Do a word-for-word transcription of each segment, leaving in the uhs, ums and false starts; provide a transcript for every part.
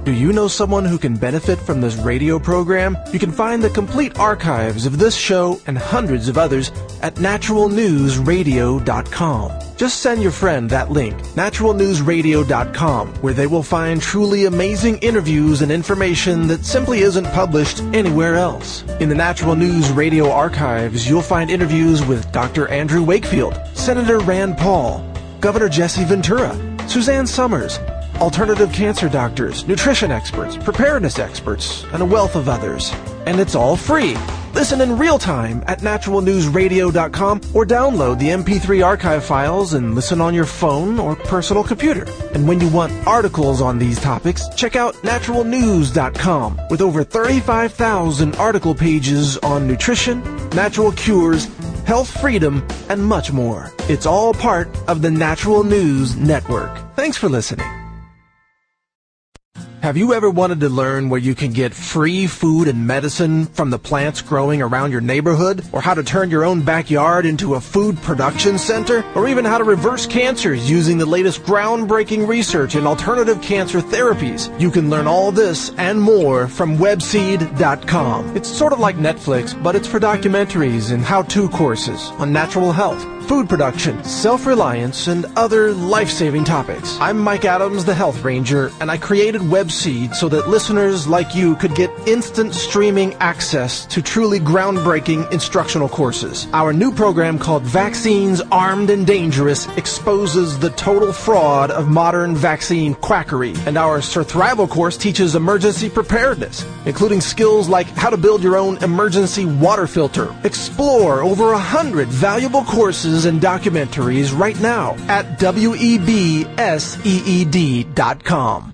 Do you know someone who can benefit from this radio program? You can find the complete archives of this show and hundreds of others at natural news radio dot com. Just send your friend that link, natural news radio dot com, where they will find truly amazing interviews and information that simply isn't published anywhere else. In the Natural News Radio archives, you'll find interviews with Doctor Andrew Wakefield, Senator Rand Paul, Governor Jesse Ventura, Suzanne Summers, alternative cancer doctors, nutrition experts, preparedness experts, and a wealth of others. And it's all free. Listen in real time at natural news radio dot com or download the M P three archive files and listen on your phone or personal computer. And when you want articles on these topics, check out natural news dot com with over thirty-five thousand article pages on nutrition, natural cures, health freedom, and much more. It's all part of the Natural News Network. Thanks for listening. Have you ever wanted to learn where you can get free food and medicine from the plants growing around your neighborhood? Or how to turn your own backyard into a food production center? Or even how to reverse cancers using the latest groundbreaking research in alternative cancer therapies? You can learn all this and more from webseed dot com. It's sort of like Netflix, but it's for documentaries and how-to courses on natural health, food production, self-reliance, and other life-saving topics. I'm Mike Adams, the Health Ranger, and I created WebSeed so that listeners like you could get instant streaming access to truly groundbreaking instructional courses. Our new program called Vaccines Armed and Dangerous exposes the total fraud of modern vaccine quackery, and our Surthrival course teaches emergency preparedness, including skills like how to build your own emergency water filter. Explore over a hundred valuable courses and documentaries right now at webseed dot com.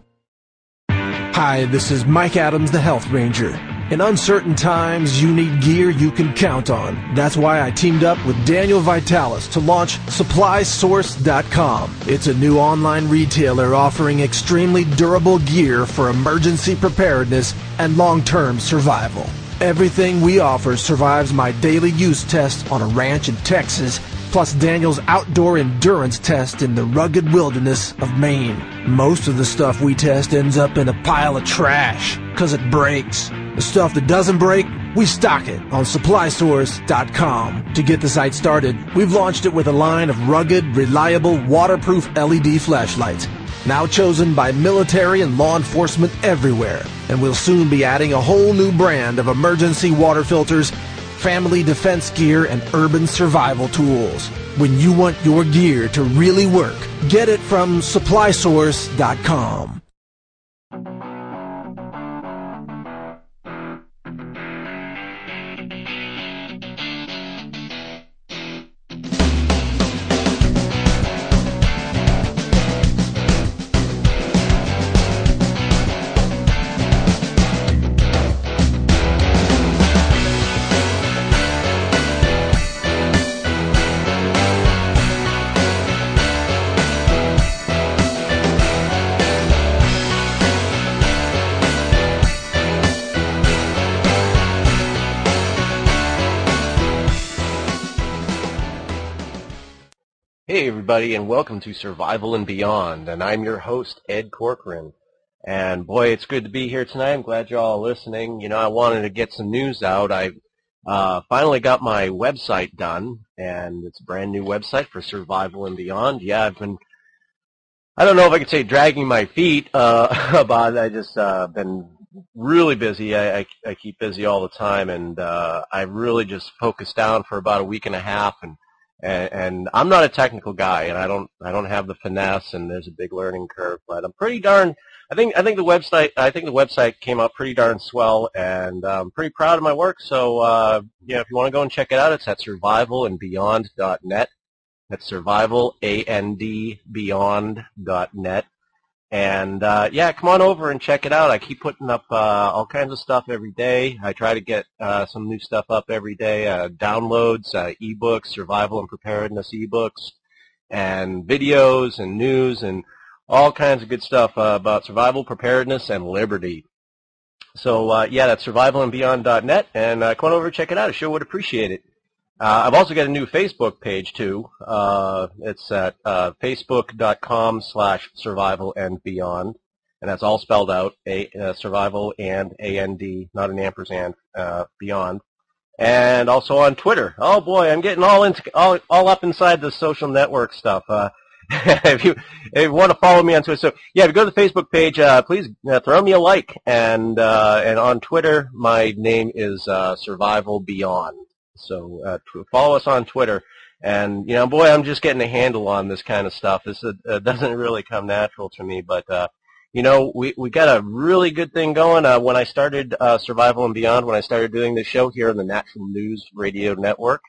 Hi, this is Mike Adams, the Health Ranger. In uncertain times, you need gear you can count on. That's why I teamed up with Daniel Vitalis to launch supply source dot com. It's a new online retailer offering extremely durable gear for emergency preparedness and long-term survival. Everything we offer survives my daily use test on a ranch in Texas, plus Daniel's outdoor endurance test in the rugged wilderness of Maine. Most of the stuff we test ends up in a pile of trash, because it breaks. The stuff that doesn't break, we stock it on supply source dot com. To get the site started, we've launched it with a line of rugged, reliable, waterproof L E D flashlights, now chosen by military and law enforcement everywhere. And we'll soon be adding a whole new brand of emergency water filters, family defense gear, and urban survival tools. When you want your gear to really work, get it from supply source dot com. Hey everybody, and welcome to Survival and Beyond, and I'm your host, Ed Corcoran. And boy, it's good to be here tonight. I'm glad you're all listening. You know, I wanted to get some news out. I uh, finally got my website done, and it's a brand new website for Survival and Beyond. Yeah, I've been, I don't know if I could say dragging my feet uh, about it. I just uh, been really busy. I, I, I keep busy all the time, and uh, I really just focused down for about a week and a half, and And, and I'm not a technical guy, and I don't I don't have the finesse, and there's a big learning curve. But I'm pretty darn. I think I think the website I think the website came out pretty darn swell, and I'm pretty proud of my work. So uh, yeah, if you want to go and check it out, it's at survival and beyond dot net. That's survival and beyond dot net. And uh, yeah, come on over and check it out. I keep putting up uh, all kinds of stuff every day. I try to get uh, some new stuff up every day, uh, downloads, uh, ebooks, survival and preparedness ebooks, and videos and news and all kinds of good stuff uh, about survival, preparedness, and liberty. So uh, yeah, that's survival and beyond dot net, and uh, come on over and check it out. I sure would appreciate it. Uh, I've also got a new Facebook page, too. Uh, it's at uh, facebook dot com slash survival and beyond. and that's all spelled out, a, uh, Survival and A N D, not an ampersand, uh, Beyond. And also on Twitter. Oh boy, I'm getting all into all all up inside the social network stuff. Uh, if you if you want to follow me on Twitter, so yeah, if you go to the Facebook page, uh, please uh, throw me a like. And uh, and on Twitter, my name is uh, Survival Beyond. So uh, follow us on Twitter. And you know, boy, I'm just getting a handle on this kind of stuff. This uh, doesn't really come natural to me, but. Uh, You know, we, we got a really good thing going. Uh, when I started uh, Survival and Beyond, when I started doing this show here on the Natural News Radio Network,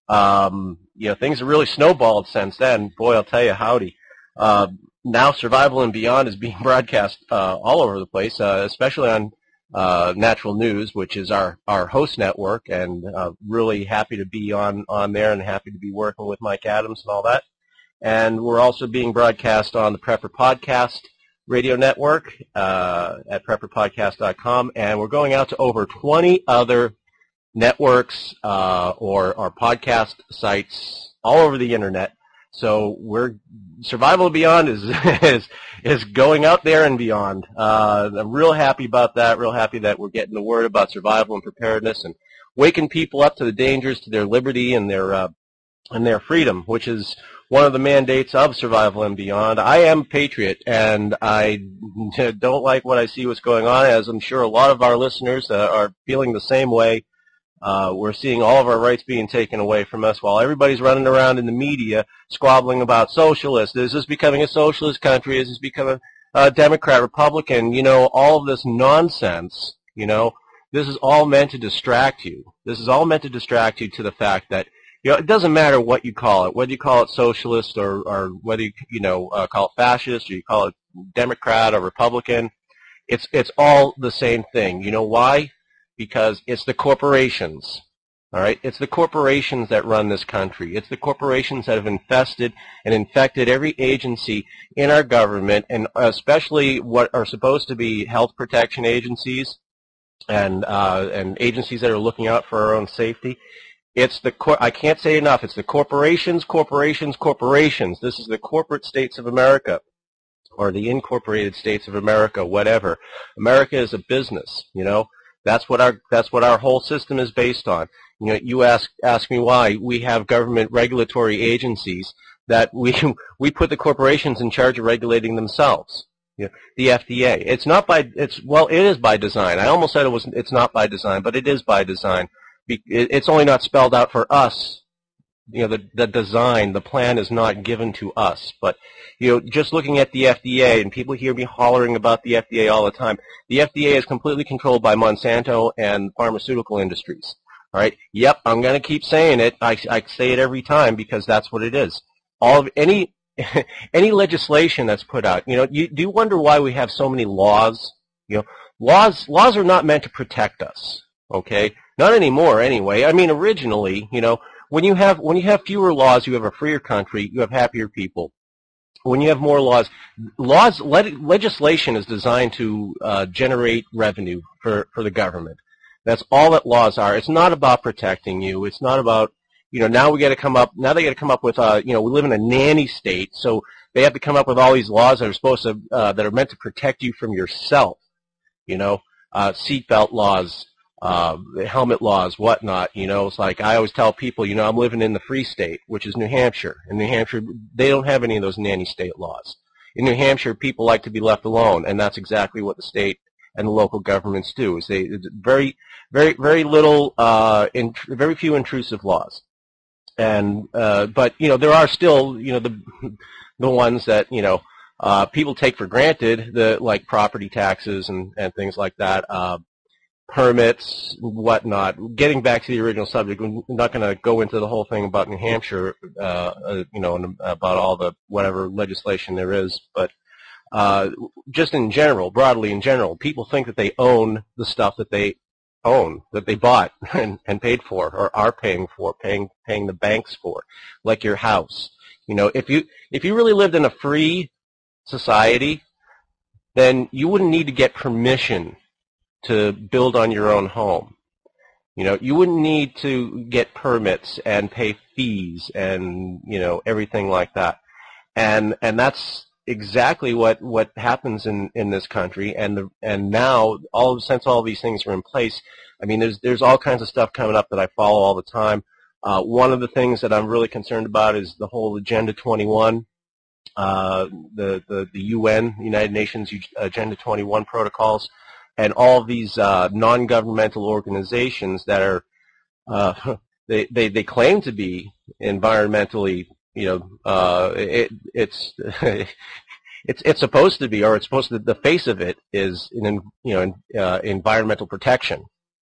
um, you know, things have really snowballed since then. Boy, I'll tell you, howdy. Uh, now Survival and Beyond is being broadcast uh, all over the place, uh, especially on uh, Natural News, which is our, our host network, and uh, really happy to be on, on there and happy to be working with Mike Adams and all that. And we're also being broadcast on the Prepper Podcast Radio Network uh, at prepper podcast dot com, and we're going out to over twenty other networks uh, or, or podcast sites all over the internet. So we're Survival and Beyond is is is going out there and beyond. Uh, I'm real happy about that. Real happy that we're getting the word about survival and preparedness and waking people up to the dangers to their liberty and their uh, and their freedom, which is one of the mandates of Survival and Beyond. I am a patriot, and I don't like what I see what's going on, as I'm sure a lot of our listeners uh, are feeling the same way. Uh, we're seeing all of our rights being taken away from us while everybody's running around in the media squabbling about socialists. Is this becoming a socialist country? Is this becoming a Democrat, Republican? You know, all of this nonsense, you know, this is all meant to distract you. This is all meant to distract you to the fact that You know, it doesn't matter what you call it, whether you call it socialist or, or whether you, you know, uh, call it fascist or you call it Democrat or Republican. It's, it's all the same thing. You know why? Because it's the corporations, all right? It's the corporations that run this country. It's the corporations that have infested and infected every agency in our government, and especially what are supposed to be health protection agencies and, uh, and agencies that are looking out for our own safety. It's the cor- I can't say enough. It's the corporations, corporations, corporations. This is the corporate states of America, or the incorporated states of America, whatever. America is a business. You know, that's what our that's what our whole system is based on. You know, you ask ask me why we have government regulatory agencies that we we put the corporations in charge of regulating themselves. You know, the F D A. It's not by it's well, it is by design. I almost said it was it's not by design, but it is by design. It's only not spelled out for us. You know, the, the design, the plan is not given to us. But, you know, just looking at the F D A, and people hear me hollering about the F D A all the time, the F D A is completely controlled by Monsanto and pharmaceutical industries. All right? Yep, I'm going to keep saying it. I, I say it every time because that's what it is. All of any any legislation that's put out, you know, you do you wonder why we have so many laws? You know, laws laws are not meant to protect us. Okay? Not anymore, anyway. I mean, originally, you know, when you have when you have fewer laws, you have a freer country. You have happier people. When you have more laws, laws le- legislation is designed to uh, generate revenue for for the government. That's all that laws are. It's not about protecting you. It's not about, you know. Now we got to come up. Now they got to come up with, uh, you know, we live in a nanny state, so they have to come up with all these laws that are supposed to uh, that are meant to protect you from yourself. You know, uh, seatbelt laws. Uh, helmet laws, whatnot, you know, it's like I always tell people, you know, I'm living in the free state, which is New Hampshire. In New Hampshire, they don't have any of those nanny state laws. In New Hampshire, people like to be left alone, and that's exactly what the state and the local governments do. Is they very, very, very little, uh, in, very few intrusive laws. And uh, but you know, there are still, you know, the the ones that you know uh, people take for granted, the like property taxes and and things like that. Uh, permits, whatnot. Getting back to the original subject, I'm not going to go into the whole thing about New Hampshire, uh, uh, you know, and about all the whatever legislation there is, but uh, just in general, broadly in general, people think that they own the stuff that they own, that they bought and, and paid for, or are paying for, paying paying the banks for, like your house. You know, if you if you really lived in a free society, then you wouldn't need to get permission to build on your own home. You know, you wouldn't need to get permits and pay fees and, you know, everything like that. And and that's exactly what, what happens in, in this country, and the, and now all since all these things are in place, I mean, there's there's all kinds of stuff coming up that I follow all the time. Uh, one of the things that I'm really concerned about is the whole Agenda twenty-one, uh, the, the the U N, United Nations Agenda twenty-one protocols, and all of these uh, non-governmental organizations that are uh, they, they they claim to be environmentally, you know, uh, it, it's it's it's supposed to be, or it's supposed to. The face of it is, in, you know, in, uh, environmental protection.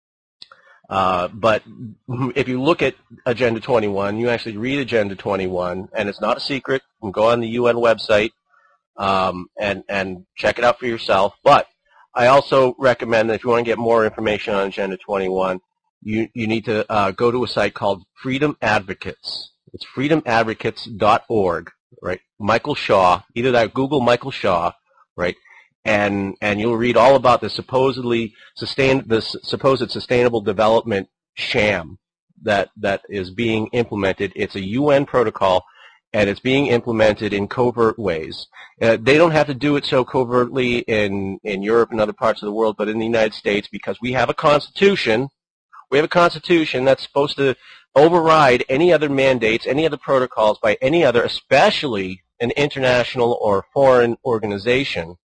Uh, but if you look at Agenda twenty-one, you actually read Agenda twenty-one, and it's not a secret. You can go on the U N website um, and and check it out for yourself. But I also recommend that if you want to get more information on Agenda twenty-one, you you need to uh, go to a site called Freedom Advocates. It's freedom advocates dot org, right? Michael Shaw, either that, Google Michael Shaw, right? And and you'll read all about the supposedly sustain the supposed sustainable development sham that that is being implemented. It's a U N protocol, and it's being implemented in covert ways. Uh, they don't have to do it so covertly in in Europe and other parts of the world, but in the United States, because we have a constitution. We have a constitution that's supposed to override any other mandates, any other protocols by any other, especially an international or foreign organization.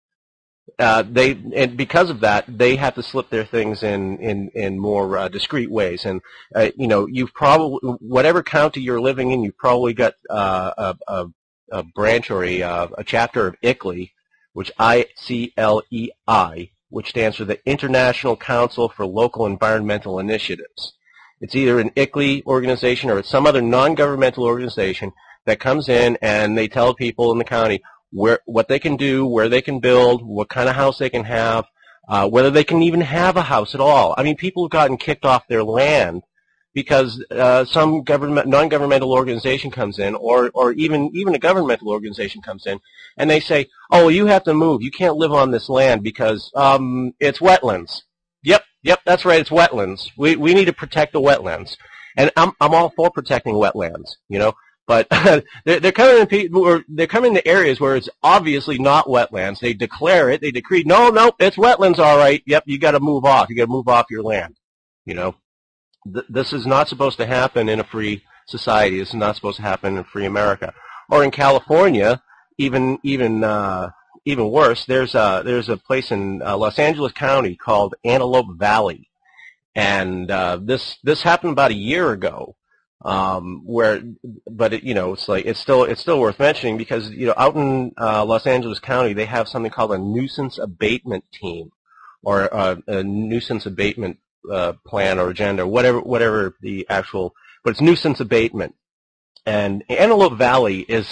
Uh, they and because of that, they have to slip their things in in in more uh, discreet ways. And uh, you know, you've probably, whatever county you're living in, you've probably got uh, a, a, a branch or a uh, a chapter of I C L E I, which I C L E I, which stands for the International Council for Local Environmental Initiatives. It's either an I C L E I organization or it's some other non-governmental organization that comes in and they tell people in the county where what they can do, where they can build, what kind of house they can have, uh, whether they can even have a house at all. I mean, people have gotten kicked off their land because uh, some government, non-governmental organization comes in, or or even even a governmental organization comes in, and they say, "Oh, well, you have to move. You can't live on this land because um, it's wetlands." Yep, yep, that's right. It's wetlands. We we need to protect the wetlands, and I'm I'm all for protecting wetlands, you know. But they're, they're coming in, or they're coming to areas where it's obviously not wetlands. They declare it. They decree, no, no, it's wetlands, all right. Yep, you got to move off. You got to move off your land. You know, Th- this is not supposed to happen in a free society. This is not supposed to happen in free America. Or in California, even even uh, even worse. There's a there's a place in uh, Los Angeles County called Antelope Valley, and uh, this this happened about a year ago. Um, where, but it, you know, it's like it's still it's still worth mentioning because you know out in uh, Los Angeles County they have something called a nuisance abatement team, or uh, a nuisance abatement uh, plan or agenda, or whatever whatever the actual, but it's nuisance abatement. And Antelope Valley is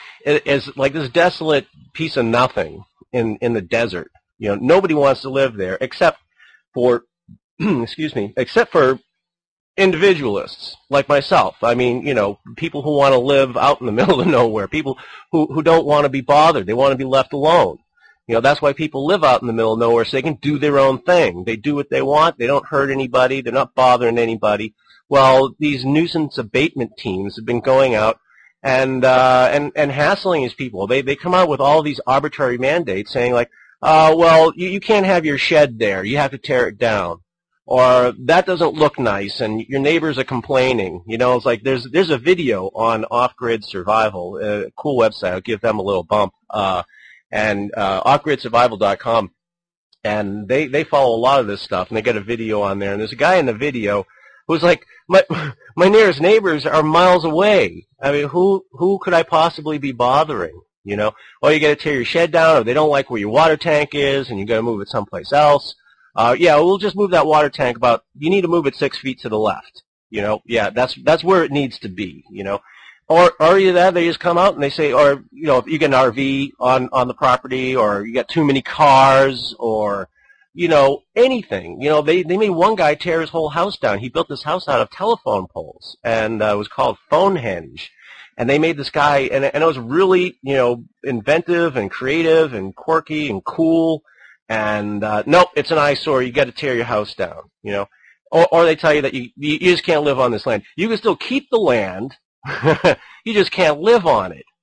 is like this desolate piece of nothing in in the desert. You know, nobody wants to live there except for excuse me, except for individualists like myself. I mean, you know, people who want to live out in the middle of nowhere, people who, who don't want to be bothered. They want to be left alone. You know, that's why people live out in the middle of nowhere, so they can do their own thing. They do what they want. They don't hurt anybody. They're not bothering anybody. Well, these nuisance abatement teams have been going out and uh, and, and hassling these people. They they come out with all these arbitrary mandates saying like, uh, well, you, you can't have your shed there. You have to tear it down. Or that doesn't look nice, and your neighbors are complaining. You know, it's like there's there's a video on Off-Grid Survival, a cool website. I'll give them a little bump, uh, and uh, off grid survival dot com, and they they follow a lot of this stuff, and they got a video on there. And there's a guy in the video who's like, my my nearest neighbors are miles away. I mean, who who could I possibly be bothering? You know, well, you got to tear your shed down, or they don't like where your water tank is, and you got to move it someplace else. Uh, yeah, we'll just move that water tank about, you need to move it six feet to the left. You know, yeah, that's, that's where it needs to be, you know. Or, or either that, they just come out and they say, or, you know, if you get an R V on, on the property, or you got too many cars, or, you know, anything. You know, they, they made one guy tear his whole house down. He built this house out of telephone poles, and, uh, it was called Phonehenge. And they made this guy, and, and it was really, you know, inventive and creative and quirky and cool. And uh, nope, it's an eyesore. You got to tear your house down, you know. Or, or they tell you that you you just can't live on this land. You can still keep the land, you just can't live on it.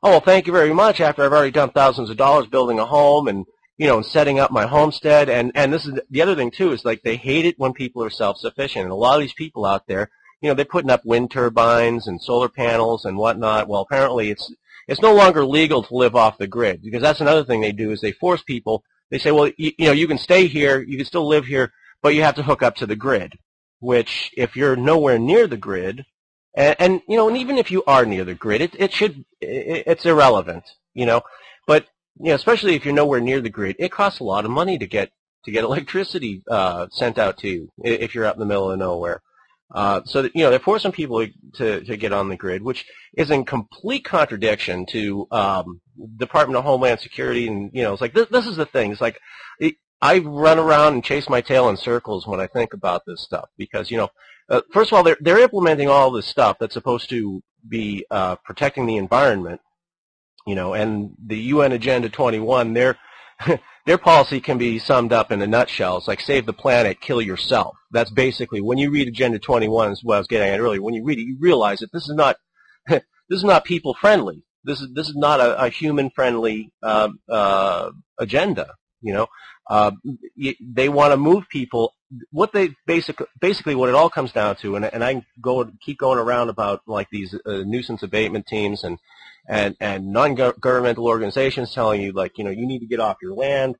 oh, well, thank you very much, after I've already done thousands of dollars building a home and, you know, and setting up my homestead. And, and this is the other thing, too, is like they hate it when people are self-sufficient. And a lot of these people out there, you know, they're putting up wind turbines and solar panels and whatnot. Well, apparently it's it's no longer legal to live off the grid, because that's another thing they do is they force people. They say, well, you, you know, you can stay here, you can still live here, but you have to hook up to the grid, which if you're nowhere near the grid, and, and you know, and even if you are near the grid, it, it should, it, it's irrelevant, you know, but, you know, especially if you're nowhere near the grid, it costs a lot of money to get, to get electricity uh, sent out to you if you're out in the middle of nowhere. Uh, so that, you know, they're forcing people to, to get on the grid, which is in complete contradiction to um, Department of Homeland Security. And, you know, it's like, this, this is the thing. It's like, it, I run around and chase my tail in circles when I think about this stuff because, you know, uh, first of all, they're, they're implementing all this stuff that's supposed to be uh, protecting the environment, you know, and the U N Agenda twenty-one, they're their policy can be summed up in a nutshell. It's like save the planet, kill yourself. That's basically, when you read Agenda twenty-one, is what I was getting at earlier, when you read it, you realize that this is not this is not people friendly. This is this is not a, a human friendly uh, uh, agenda. You know, uh, they want to move people. What they basically basically what it all comes down to, and and I go keep going around about like these uh, nuisance abatement teams and. And, and non-governmental organizations telling you, like, you know, you need to get off your land.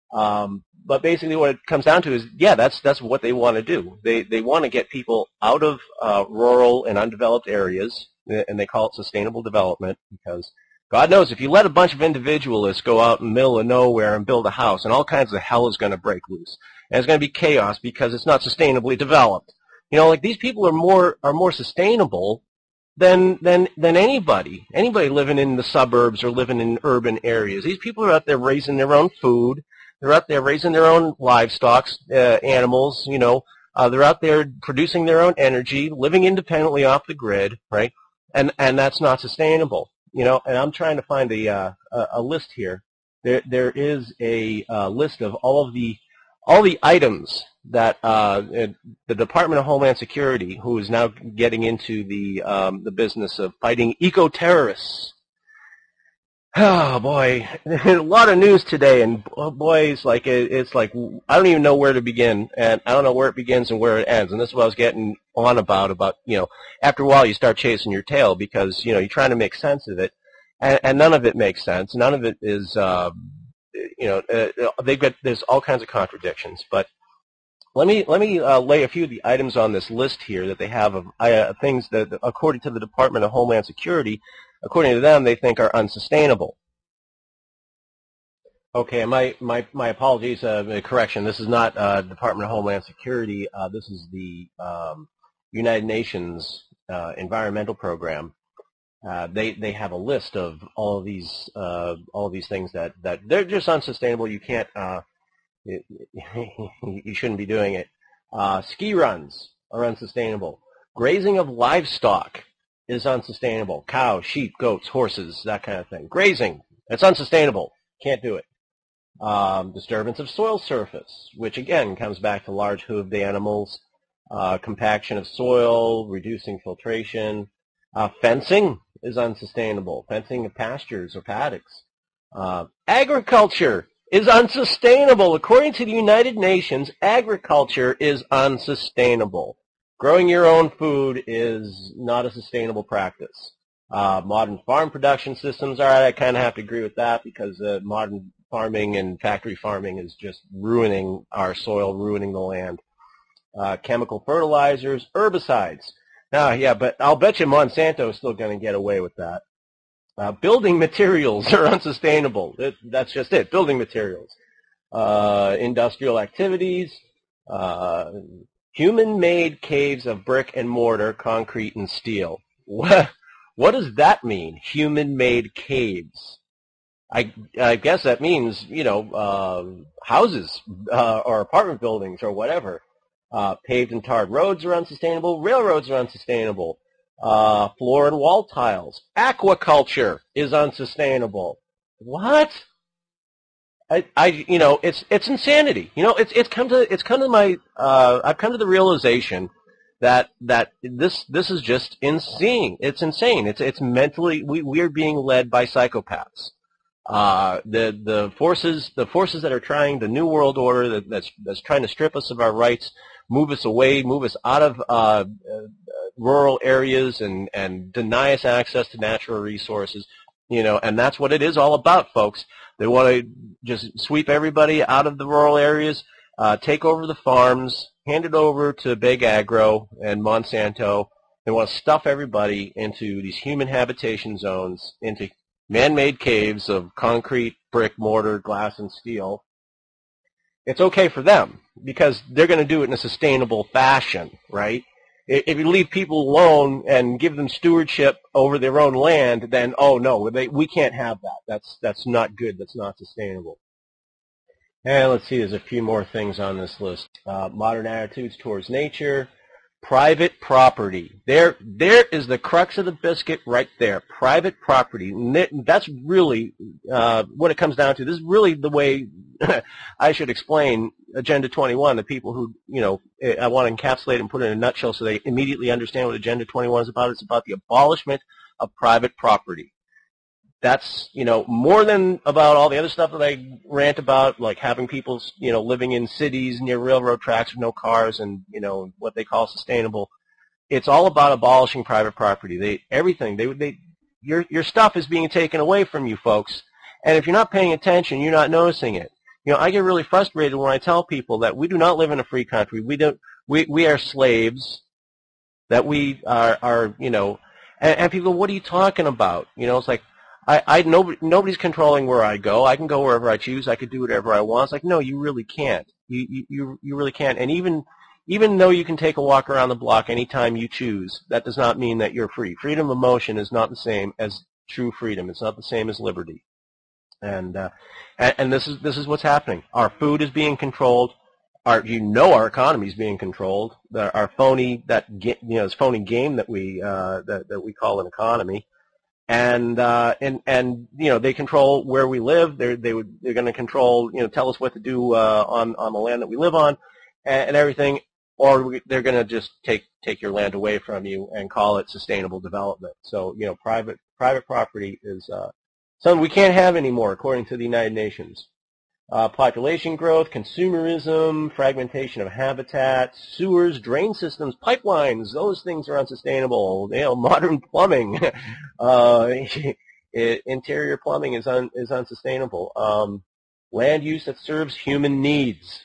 Um, but basically what it comes down to is, yeah, that's that's what they want to do. They they want to get people out of uh, rural and undeveloped areas, and they call it sustainable development because God knows if you let a bunch of individualists go out in the middle of nowhere and build a house, and all kinds of hell is going to break loose. And it's going to be chaos because it's not sustainably developed. You know, like these people are more are more sustainable than than than anybody anybody living in the suburbs or living in urban areas. These people are out there raising their own food. They're out there raising their own livestock, uh, animals. You know, uh, they're out there producing their own energy, living independently off the grid, right? And and that's not sustainable. You know, and I'm trying to find a uh, a, a list here. There there is a uh, list of all of the all the items that uh, the Department of Homeland Security, who is now getting into the um, the business of fighting eco-terrorists. Oh boy, a lot of news today, and oh boy, it's like it, it's like I don't even know where to begin, and I don't know where it begins and where it ends. And this is what I was getting on about. About you know, after a while, you start chasing your tail because you know you're trying to make sense of it, and, and none of it makes sense. None of it is, uh, you know, uh, they've got there's all kinds of contradictions, but. Let me let me uh, lay a few of the items on this list here that they have of uh, things that, according to the Department of Homeland Security, according to them, they think are unsustainable. Okay, my my my apologies. Uh, correction. This is not uh, Department of Homeland Security. Uh, this is the um, United Nations uh, Environmental Program. Uh, they they have a list of all of these uh, all of these things that that they're just unsustainable. You can't. Uh, It, you shouldn't be doing it. Uh, ski runs are unsustainable. Grazing of livestock is unsustainable. Cows, sheep, goats, horses, that kind of thing. Grazing, it's unsustainable. Can't do it. Um, disturbance of soil surface, which again comes back to large hooved animals. Uh, compaction of soil, reducing filtration. Uh, fencing is unsustainable. Fencing of pastures or paddocks. Uh, agriculture is unsustainable. According to the United Nations, agriculture is unsustainable. Growing your own food is not a sustainable practice. Uh, modern farm production systems, all right, I kind of have to agree with that because uh, modern farming and factory farming is just ruining our soil, ruining the land. Uh, chemical fertilizers, herbicides. Now, yeah, but I'll bet you Monsanto is still going to get away with that. Uh, building materials are unsustainable. It, that's just it, building materials. Uh, industrial activities, uh, human-made caves of brick and mortar, concrete, and steel. What, what does that mean, human-made caves? I, I guess that means, you know, uh, houses uh, or apartment buildings or whatever. Uh, paved and tarred roads are unsustainable. Railroads are unsustainable. Uh, floor and wall tiles. Aquaculture is unsustainable. What? I, I, you know, it's it's insanity. You know, it's it's come to it's come to my uh, I've come to the realization that that this this is just insane. It's insane. It's it's mentally we we are being led by psychopaths. Uh, the the forces the forces that are trying the new world order that, that's that's trying to strip us of our rights, move us away, move us out of uh, uh, rural areas, and and deny us access to natural resources. You know, and that's what it is all about, folks. They want to just sweep everybody out of the rural areas, uh, take over the farms, hand it over to Big Agro and Monsanto. They want to stuff everybody into these human habitation zones, into man-made caves of concrete, brick, mortar, glass, and steel. It's okay for them because they're going to do it in a sustainable fashion, right? If you leave people alone and give them stewardship over their own land, then, oh, no, they, we can't have that. That's, that's not good. That's not sustainable. And let's see, there's a few more things on this list. Uh, modern attitudes towards nature, private property. There, there is the crux of the biscuit right there. Private property. And that's really uh, what it comes down to. This is really the way I should explain Agenda twenty-one. The people who, you know, I want to encapsulate and put it in a nutshell so they immediately understand what Agenda twenty-one is about. It's about the abolishment of private property. That's, you know, more than about all the other stuff that I rant about, like having people, you know, living in cities near railroad tracks with no cars and, you know, what they call sustainable. It's all about abolishing private property. They, everything, they, they, your, your stuff is being taken away from you, folks. And if you're not paying attention, you're not noticing it. You know, I get really frustrated when I tell people that we do not live in a free country. We don't, we, we are slaves, that we are, are, you know, and, and people, what are you talking about? You know, it's like, I, I nobody, nobody's controlling where I go. I can go wherever I choose. I could do whatever I want. It's like, no, you really can't. You, you, you really can't. And even, even though you can take a walk around the block anytime you choose, that does not mean that you're free. Freedom of motion is not the same as true freedom. It's not the same as liberty. And, uh, and, and this is, this is what's happening. Our food is being controlled. Our, you know, our economy is being controlled. The, our phony, that, you know, this phony game that we, uh, that, that we call an economy. And, uh, and, and, you know, they control where we live. They're, they would, they're going to control, you know, tell us what to do, uh, on, on the land that we live on and, and everything. Or we, they're going to just take, take your land away from you and call it sustainable development. So, you know, private, private property is, uh, something we can't have anymore according to the United Nations. Uh, population growth, consumerism, fragmentation of habitat, sewers, drain systems, pipelines, those things are unsustainable. You know, modern plumbing, uh, it, interior plumbing is un, is unsustainable. Um, land use that serves human needs.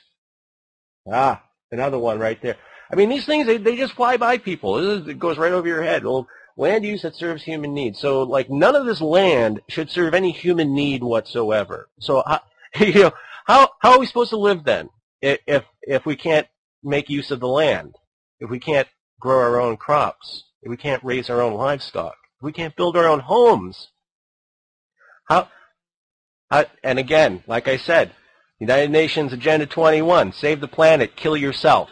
Ah, another one right there. I mean, these things, they, they just fly by people. It, is, it goes right over your head. Well, land use that serves human needs. So, like, none of this land should serve any human need whatsoever. So, I, you know, how how are we supposed to live then if if we can't make use of the land, if we can't grow our own crops, if we can't raise our own livestock, if we can't build our own homes? How, how and again, like I said, United Nations Agenda twenty-one, save the planet, kill yourself.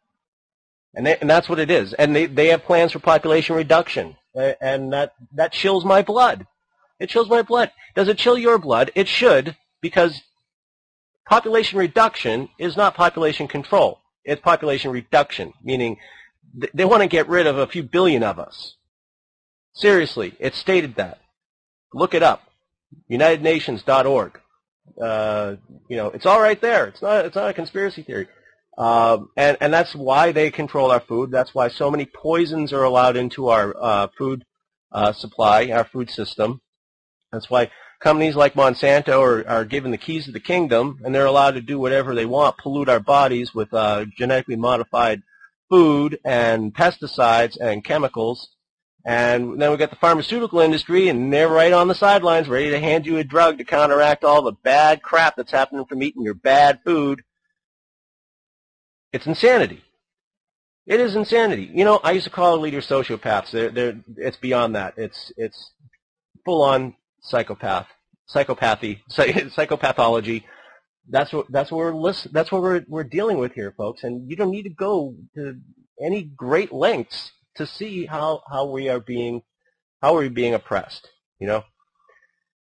And they, and that's what it is. And they they have plans for population reduction, and that that chills my blood. It chills my blood. Does it chill your blood? It should, because population reduction is not population control. It's population reduction, meaning th- they want to get rid of a few billion of us. Seriously, it's stated that. Look it up, united nations dot org. Uh, you know, it's all right there. It's not. It's not a conspiracy theory. Um, and and that's why they control our food. That's why so many poisons are allowed into our uh, food uh, supply, our food system. That's why companies like Monsanto are, are given the keys to the kingdom, and they're allowed to do whatever they want, pollute our bodies with uh, genetically modified food and pesticides and chemicals. And then we've got the pharmaceutical industry, and they're right on the sidelines, ready to hand you a drug to counteract all the bad crap that's happening from eating your bad food. It's insanity. It is insanity. You know, I used to call leaders sociopaths. They're, they're, it's beyond that. It's, it's full-on psychopath, psychopathy, psychopathology. That's what that's what we're list, that's what we're we're dealing with here, folks. And you don't need to go to any great lengths to see how, how we are being how we're being oppressed. You know,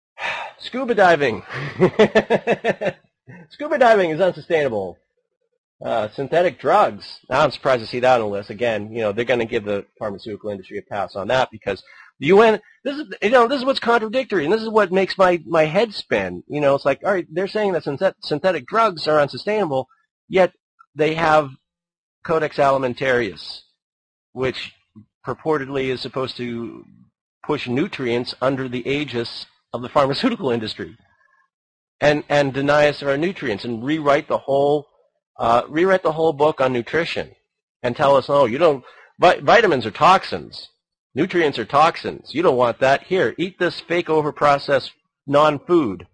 scuba diving. Scuba diving is unsustainable. Uh, synthetic drugs. Now I'm surprised to see that on the list. Again, you know, they're going to give the pharmaceutical industry a pass on that because the U N, this is, you know, this is what's contradictory, and this is what makes my, my head spin. You know, it's like, all right, they're saying that synthet- synthetic drugs are unsustainable, yet they have Codex Alimentarius, which purportedly is supposed to push nutrients under the aegis of the pharmaceutical industry and, and deny us of our nutrients and rewrite the whole Uh, rewrite the whole book on nutrition and tell us, oh, you don't, vi- vitamins are toxins. Nutrients are toxins. You don't want that. Here, eat this fake overprocessed non-food.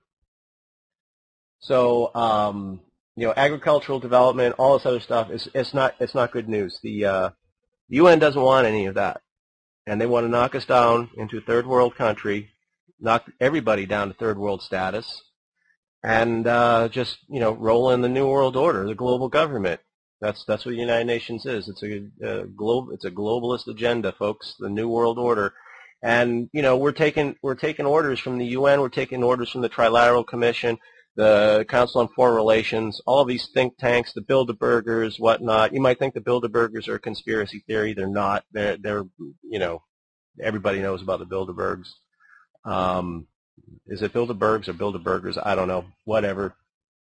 So, um, you know, agricultural development, all this other stuff, is it's not it's not good news. The uh, U N doesn't want any of that. And they want to knock us down into a third world country, knock everybody down to third world status, and uh, just, you know, roll in the New World Order, the global government. That's that's what the United Nations is. It's a, a globe. It's a globalist agenda, folks. The New World Order, and you know, we're taking we're taking orders from the U N. We're taking orders from the Trilateral Commission, the Council on Foreign Relations, all of these think tanks, the Bilderbergers, whatnot. You might think the Bilderbergers are a conspiracy theory. They're not. They're they're you know, everybody knows about the Bilderbergs. Um, Is it Bilderbergs or Bilderbergers? I don't know. Whatever.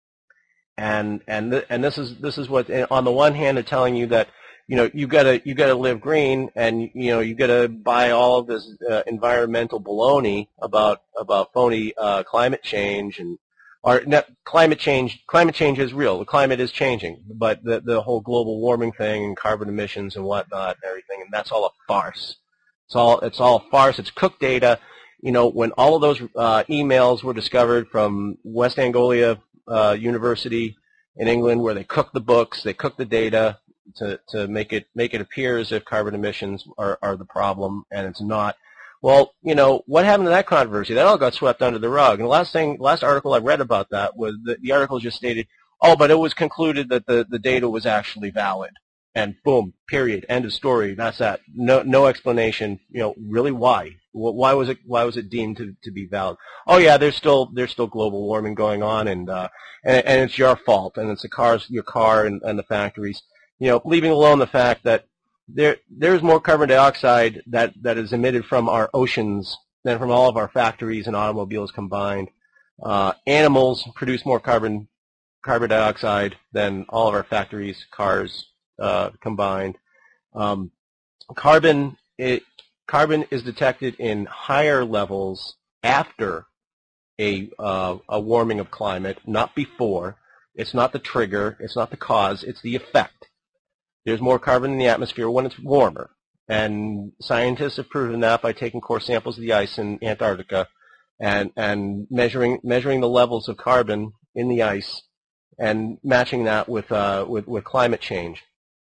And and th- and this is this is what, on the one hand, they're telling you that, you know, you gotta you gotta live green, and you know you gotta buy all of this uh, environmental baloney about about phony uh, climate change and or no, climate change. Climate change is real. The climate is changing, but the the whole global warming thing and carbon emissions and whatnot and everything, and that's all a farce. It's all it's all a farce. It's cooked data. You know, when all of those uh, emails were discovered from West Anglia uh, University in England, where they cooked the books, they cooked the data to, to make it make it appear as if carbon emissions are, are the problem, and it's not. Well, you know, what happened to that controversy? That all got swept under the rug. And the last thing, last article I read about that was that the article just stated, oh, but it was concluded that the, the data was actually valid. And boom, period, end of story. That's that. No, no explanation. You know, really, why? Why was it? Why was it deemed to, to be valid? Oh yeah, there's still there's still global warming going on, and uh, and, and it's your fault, and it's the cars, your car, and, and the factories. You know, leaving alone the fact that there there's more carbon dioxide that, that is emitted from our oceans than from all of our factories and automobiles combined. Uh, animals produce more carbon carbon dioxide than all of our factories, cars. Uh, combined. Um, carbon it, carbon is detected in higher levels after a uh, a warming of climate, not before. It's not the trigger. It's not the cause. It's the effect. There's more carbon in the atmosphere when it's warmer, and scientists have proven that by taking core samples of the ice in Antarctica and and measuring measuring the levels of carbon in the ice and matching that with uh, with, with climate change.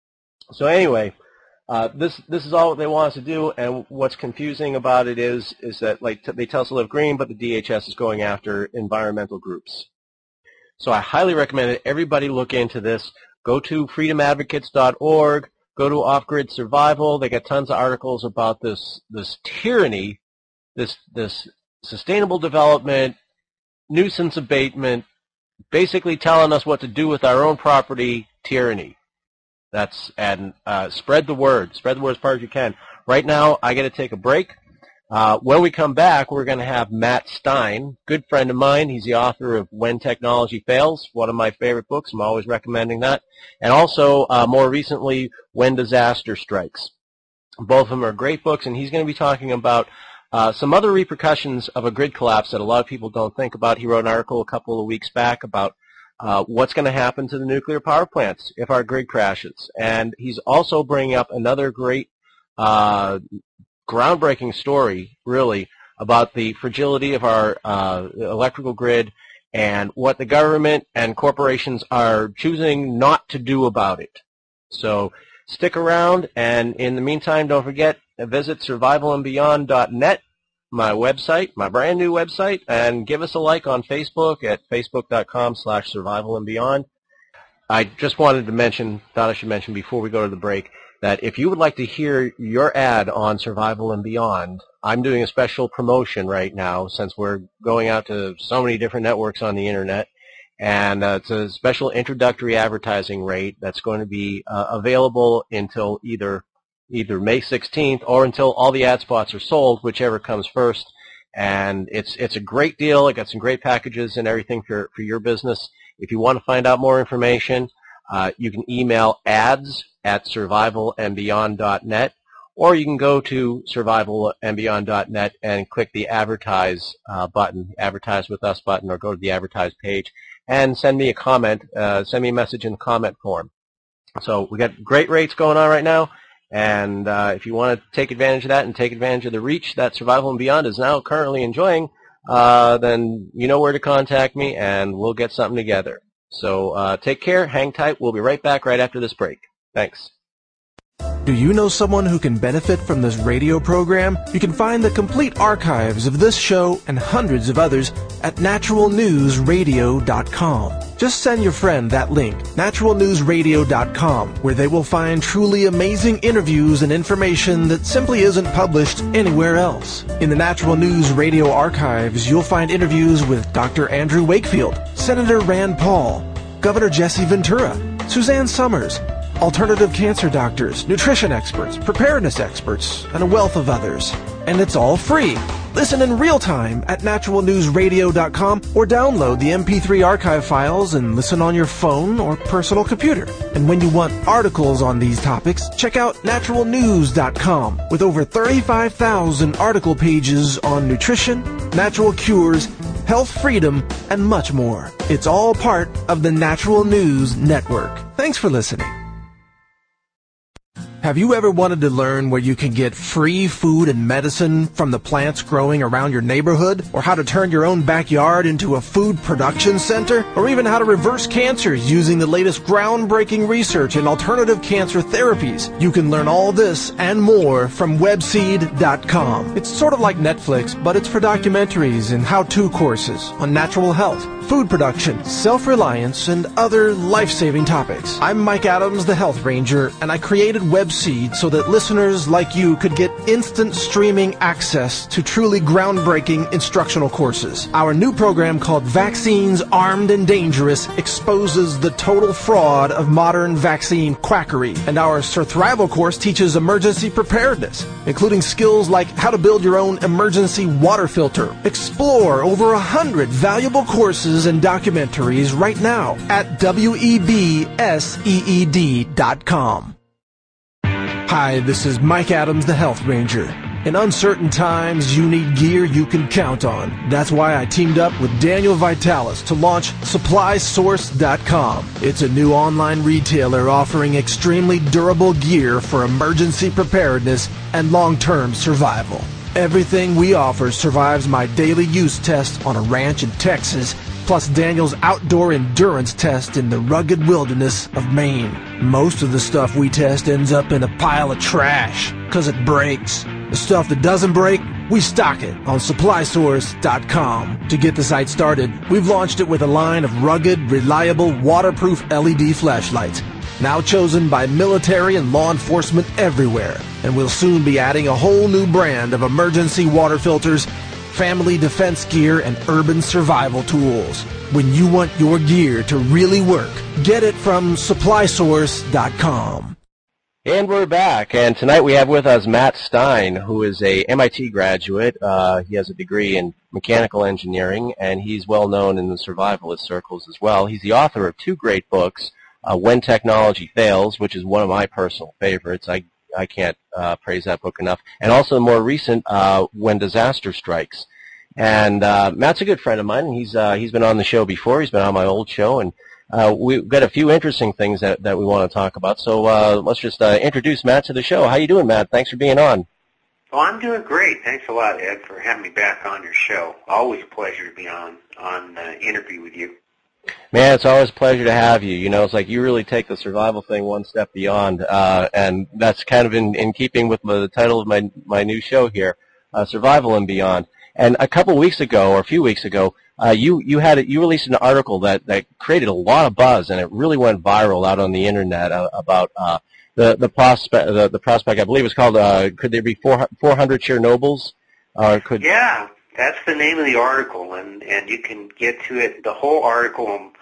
So anyway, uh, this this is all they want us to do, and what's confusing about it is is that, like, t- they tell us to live green, but the D H S is going after environmental groups. So I highly recommend that everybody look into this. Go to freedom advocates dot org. Go to Off Grid Survival. They got tons of articles about this this tyranny, this this sustainable development, nuisance abatement, basically telling us what to do with our own property tyranny. That's, and uh, spread the word. Spread the word as far as you can. Right now, I got to take a break. Uh, when we come back, we're going to have Matt Stein, good friend of mine. He's the author of When Technology Fails, one of my favorite books. I'm always recommending that. And also, uh, more recently, When Disaster Strikes. Both of them are great books, and he's going to be talking about uh, some other repercussions of a grid collapse that a lot of people don't think about. He wrote an article a couple of weeks back about Uh, what's going to happen to the nuclear power plants if our grid crashes. And he's also bringing up another great uh, groundbreaking story, really, about the fragility of our uh, electrical grid and what the government and corporations are choosing not to do about it. So stick around, and in the meantime, don't forget, visit survival and beyond dot net. My website, my brand new website, and give us a like on Facebook at facebook dot com slash survival and beyond. I just wanted to mention, thought I should mention before we go to the break, that if you would like to hear your ad on Survival and Beyond, I'm doing a special promotion right now since we're going out to so many different networks on the internet, And uh, it's a special introductory advertising rate that's going to be uh, available until either either May sixteenth or until all the ad spots are sold, whichever comes first. And it's it's a great deal. I got some great packages and everything for for your business. If you want to find out more information, uh, you can email ads at survival and beyond dot net, or you can go to survival and beyond dot net and click the advertise uh, button, advertise with us button, or go to the advertise page and send me a comment. Uh, send me a message in the comment form. So we got great rates going on right now. And uh, if you want to take advantage of that and take advantage of the reach that Survival and Beyond is now currently enjoying, uh, then you know where to contact me, and we'll get something together. So uh, take care, hang tight. We'll be right back right after this break. Thanks. Do you know someone who can benefit from this radio program? You can find the complete archives of this show and hundreds of others at natural news radio dot com. Just send your friend that link, natural news radio dot com, where they will find truly amazing interviews and information that simply isn't published anywhere else. In the Natural News Radio archives, you'll find interviews with Doctor Andrew Wakefield, Senator Rand Paul, Governor Jesse Ventura, Suzanne Summers, alternative cancer doctors, nutrition experts, preparedness experts, and a wealth of others. And it's all free. Listen in real time at natural news radio dot com or download the M P three archive files and listen on your phone or personal computer. And when you want articles on these topics, check out natural news dot com with over thirty-five thousand article pages on nutrition, natural cures, health freedom, and much more. It's all part of the Natural News Network. Thanks for listening. Have you ever wanted to learn where you can get free food and medicine from the plants growing around your neighborhood? Or how to turn your own backyard into a food production center? Or even how to reverse cancers using the latest groundbreaking research in alternative cancer therapies? You can learn all this and more from webseed dot com. It's sort of like Netflix, but it's for documentaries and how-to courses on natural health, food production, self-reliance, and other life-saving topics. I'm Mike Adams, the Health Ranger, and I created Webseed so that listeners like you could get instant streaming access to truly groundbreaking instructional courses. Our new program called Vaccines Armed and Dangerous exposes the total fraud of modern vaccine quackery. And our Surthrival course teaches emergency preparedness, including skills like how to build your own emergency water filter. Explore over a hundred valuable courses and documentaries right now at webseed dot com. Hi, this is Mike Adams, the Health Ranger. In uncertain times, you need gear you can count on. That's why I teamed up with Daniel Vitalis to launch supply source dot com. It's a new online retailer offering extremely durable gear for emergency preparedness and long-term survival. Everything we offer survives my daily use test on a ranch in Texas, plus Daniel's outdoor endurance test in the rugged wilderness of Maine. Most of the stuff we test ends up in a pile of trash, because it breaks. The stuff that doesn't break, we stock it on supply source dot com. To get the site started, we've launched it with a line of rugged, reliable, waterproof L E D flashlights, now chosen by military and law enforcement everywhere. And we'll soon be adding a whole new brand of emergency water filters, family defense gear, and urban survival tools. When you want your gear to really work, get it from supply source dot com. And we're back, and tonight we have with us Matt Stein, who is a M I T graduate. Uh, he has a degree in mechanical engineering, and he's well known in the survivalist circles as well. He's the author of two great books, uh, When Technology Fails, which is one of my personal favorites. I I can't uh, praise that book enough. And also the more recent, uh, When Disaster Strikes. And uh, Matt's a good friend of mine, and he's uh, he's been on the show before. He's been on my old show, and uh, we've got a few interesting things that, that we want to talk about. So uh, let's just uh, introduce Matt to the show. How you doing, Matt? Thanks for being on. Well, I'm doing great. Thanks a lot, Ed, for having me back on your show. Always a pleasure to be on on uh, interview with you. Man, it's always a pleasure to have you. You know, it's like you really take the survival thing one step beyond, uh, and that's kind of in, in keeping with the title of my my new show here, uh, Survival and Beyond. And a couple weeks ago, or a few weeks ago, uh, you you had a, you released an article that, that created a lot of buzz, and it really went viral out on the internet uh, about uh, the the prospect. The, the prospect, I believe, was called uh, "Could there be four hundred Chernobyls?" Or could yeah, that's the name of the article, and and you can get to it. The whole article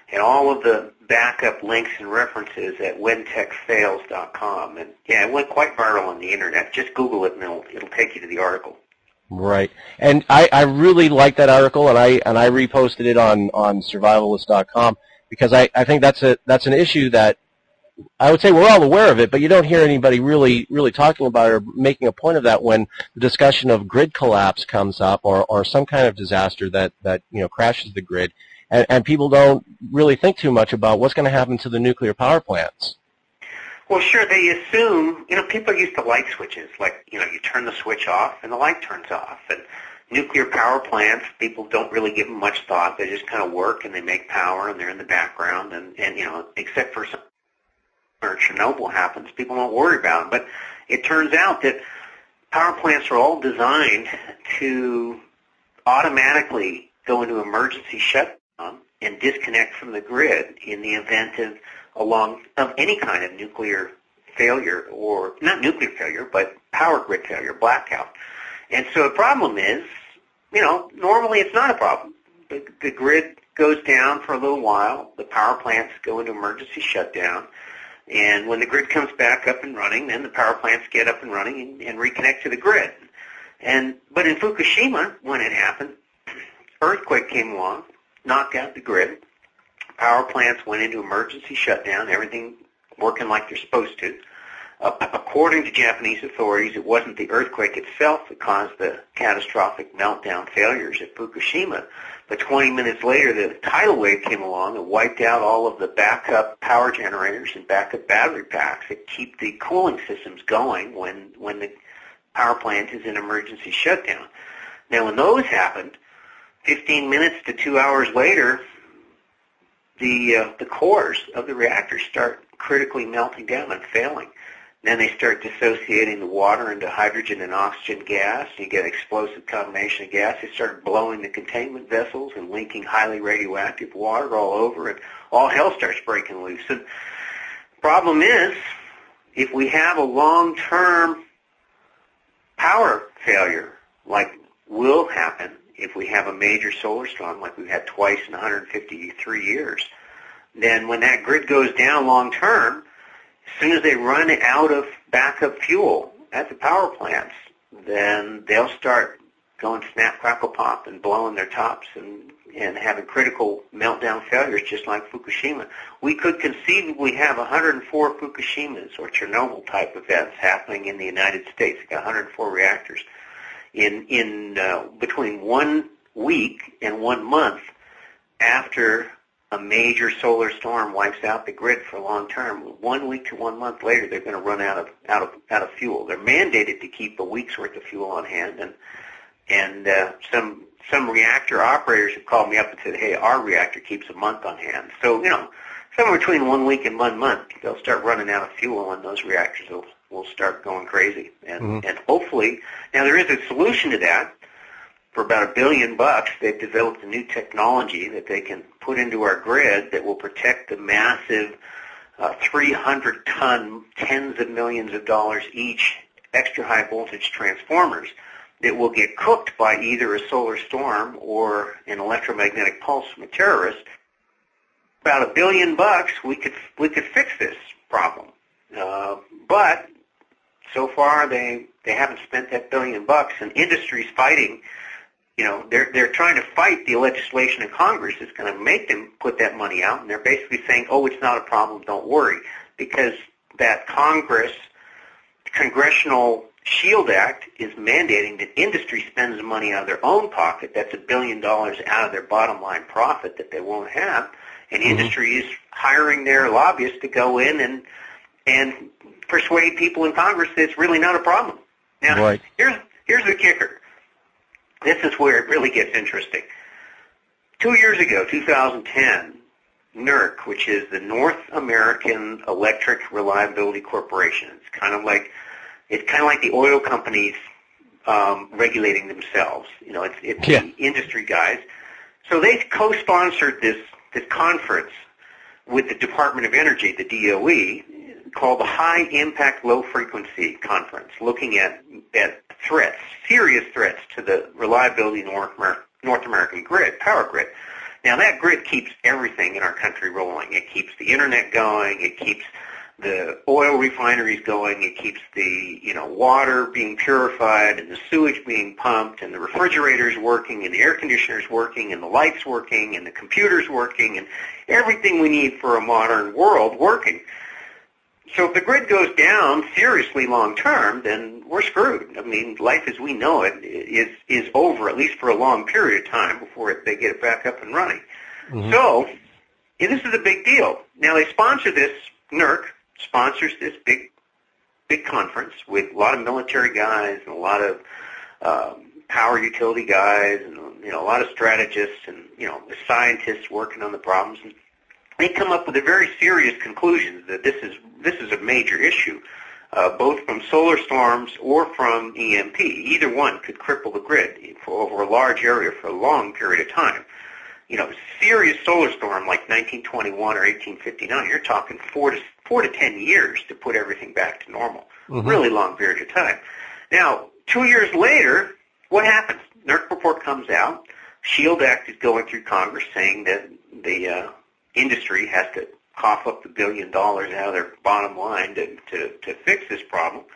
and all of the backup links and references at wentech fails dot com. And yeah, it went quite viral on the internet. Just Google it and it'll, it'll take you to the article. Right. And I, I really like that article, and I and I reposted it on, on survivalist dot com because I, I think that's a that's an issue that I would say we're all aware of it, but you don't hear anybody really really talking about it or making a point of that when the discussion of grid collapse comes up or, or some kind of disaster that, that you know crashes the grid, and, and people don't really think too much about what's going to happen to the nuclear power plants. Well, sure, they assume, you know, people are used to light switches, like, you know, you turn the switch off and the light turns off. And nuclear power plants, people don't really give them much thought. They just kind of work and they make power and they're in the background. And, and you know, except for some or Chernobyl happens, people don't worry about them. But it turns out that power plants are all designed to automatically go into emergency shutdown and disconnect from the grid in the event of along of any kind of nuclear failure, or not nuclear failure, but power grid failure, blackout. And so the problem is, you know, normally it's not a problem. The, the grid goes down for a little while, the power plants go into emergency shutdown, and when the grid comes back up and running, then the power plants get up and running and, and reconnect to the grid. And but in Fukushima, when it happened, earthquake came along, knocked out the grid. Power plants went into emergency shutdown, everything working like they're supposed to. Uh, according to Japanese authorities, it wasn't the earthquake itself that caused the catastrophic meltdown failures at Fukushima, but twenty minutes later the tidal wave came along and wiped out all of the backup power generators and backup battery packs that keep the cooling systems going when, when the power plant is in emergency shutdown. Now, when those happened, fifteen minutes to two hours later, the uh, the cores of the reactors start critically melting down and failing. Then they start dissociating the water into hydrogen and oxygen gas. You get explosive combination of gas. They start blowing the containment vessels and leaking highly radioactive water all over, and all hell starts breaking loose. And the problem is, if we have a long-term power failure, like will happen if we have a major solar storm like we've had twice in one hundred fifty-three years, then when that grid goes down long term, as soon as they run out of backup fuel at the power plants, then they'll start going snap, crackle, pop and blowing their tops and, and having critical meltdown failures just like Fukushima. We could conceivably have one hundred four Fukushimas or Chernobyl-type events happening in the United States. We've got one hundred four reactors. In in uh, between one week and one month after a major solar storm wipes out the grid for long term, one week to one month later, they're going to run out of out of out of fuel. They're mandated to keep a week's worth of fuel on hand, and and uh, some some reactor operators have called me up and said, "Hey, our reactor keeps a month on hand." So you know, somewhere between one week and one month, they'll start running out of fuel, and those reactors will. will start going crazy. And, mm-hmm. and hopefully, now there is a solution to that. For about a billion bucks, they've developed a new technology that they can put into our grid that will protect the massive uh, three hundred ton, tens of millions of dollars each, extra high voltage transformers that will get cooked by either a solar storm or an electromagnetic pulse from a terrorist. About a billion bucks, we could, we could fix this problem. Uh, but so far, they they haven't spent that billion bucks, and industry's fighting. You know, they're they're trying to fight the legislation in Congress that's going to make them put that money out, and they're basically saying, "Oh, it's not a problem, don't worry," because that Congress Congressional Shield Act is mandating that industry spends money out of their own pocket. That's a billion dollars out of their bottom line profit that they won't have, and mm-hmm. industry is hiring their lobbyists to go in and and persuade people in Congress that it's really not a problem. Now, right. here's here's the kicker. This is where it really gets interesting. Two years ago, two thousand ten, NERC, which is the North American Electric Reliability Corporation, it's kind of like it's kind of like the oil companies um, regulating themselves. You know, it's it's yeah. the industry guys. So they co-sponsored this this conference with the Department of Energy, the D O E, called the High Impact Low Frequency Conference, looking at, at threats, serious threats to the reliability of North, Amer- North American grid, power grid. Now, that grid keeps everything in our country rolling. It keeps the internet going. It keeps the oil refineries going. It keeps the, you know, water being purified and the sewage being pumped and the refrigerators working and the air conditioners working and the lights working and the computers working and everything we need for a modern world working. So if the grid goes down seriously long term, then we're screwed. I mean, life as we know it is is over, at least for a long period of time, before it, they get it back up and running. Mm-hmm. So yeah, this is a big deal. Now, they sponsor this, NERC sponsors this big big conference with a lot of military guys and a lot of um, power utility guys and, you know, a lot of strategists and, you know, the scientists working on the problems. And they come up with a very serious conclusion that this is this is a major issue, uh, both from solar storms or from E M P. Either one could cripple the grid for over a large area for a long period of time. You know, serious solar storm like nineteen twenty-one or eighteen fifty-nine, you're talking four to four to ten years to put everything back to normal. Mm-hmm. Really long period of time. Now, two years later, what happens? NERC report comes out. SHIELD Act is going through Congress saying that the uh, industry has to cough up the billion dollars out of their bottom line to, to, to fix this problem.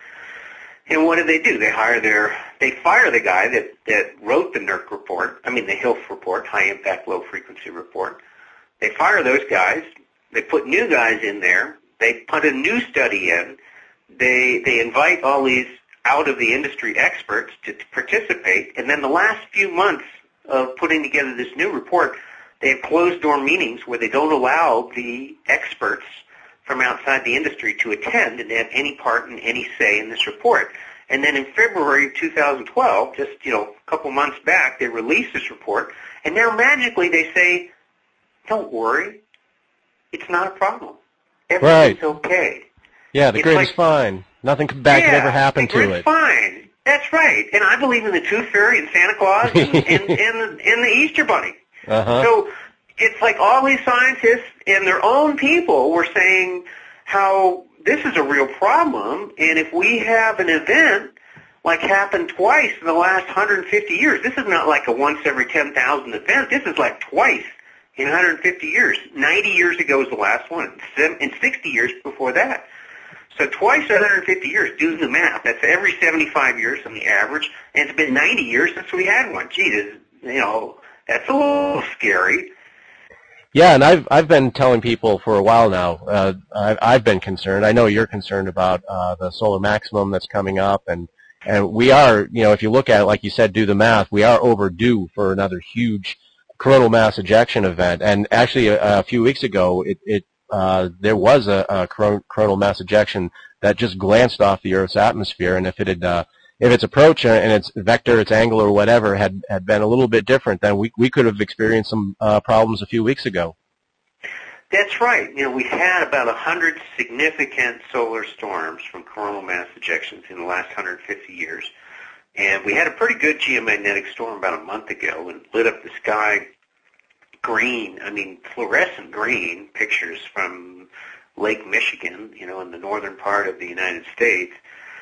And what do they do? They hire their, they fire the guy that, that wrote the NERC report, I mean the H I L F report, High Impact Low Frequency report. They fire those guys. They put new guys in there. They put a new study in. They, they invite all these out-of-the-industry experts to, to participate. And then the last few months of putting together this new report, they have closed-door meetings where they don't allow the experts from outside the industry to attend and have any part and any say in this report. And then in February of two thousand twelve, just, you know, a couple months back, they released this report, and now magically they say, don't worry, it's not a problem. Everything's right. okay. Yeah, the it's grid like, is fine. Nothing bad yeah, could ever happen the to grid's it. fine. That's right. And I believe in the Tooth Fairy and Santa Claus and, and, and, the, and the Easter Bunny. Uh-huh. So it's like all these scientists and their own people were saying how this is a real problem, and if we have an event like happened twice in the last one hundred fifty years, this is not like a once every ten thousand event. This is like twice in one hundred fifty years. ninety years ago was the last one, and sixty years before that. So twice in one hundred fifty years, do the math. That's every seventy-five years on the average, and it's been ninety years since we had one. Gee, this, you know, that's a little scary. Yeah, and I've I've been telling people for a while now. Uh, I've, I've been concerned. I know you're concerned about uh, the solar maximum that's coming up, and and we are. You know, if you look at it, like you said, do the math. We are overdue for another huge coronal mass ejection event. And actually, a, a few weeks ago, it, it uh, there was a, a coronal mass ejection that just glanced off the Earth's atmosphere, and if it had uh, if its approach and its vector, its angle, or whatever had, had been a little bit different, then we we could have experienced some uh, problems a few weeks ago. That's right. You know, we've had about one hundred significant solar storms from coronal mass ejections in the last one hundred fifty years. And we had a pretty good geomagnetic storm about a month ago and lit up the sky green, I mean fluorescent green pictures from Lake Michigan, you know, in the northern part of the United States.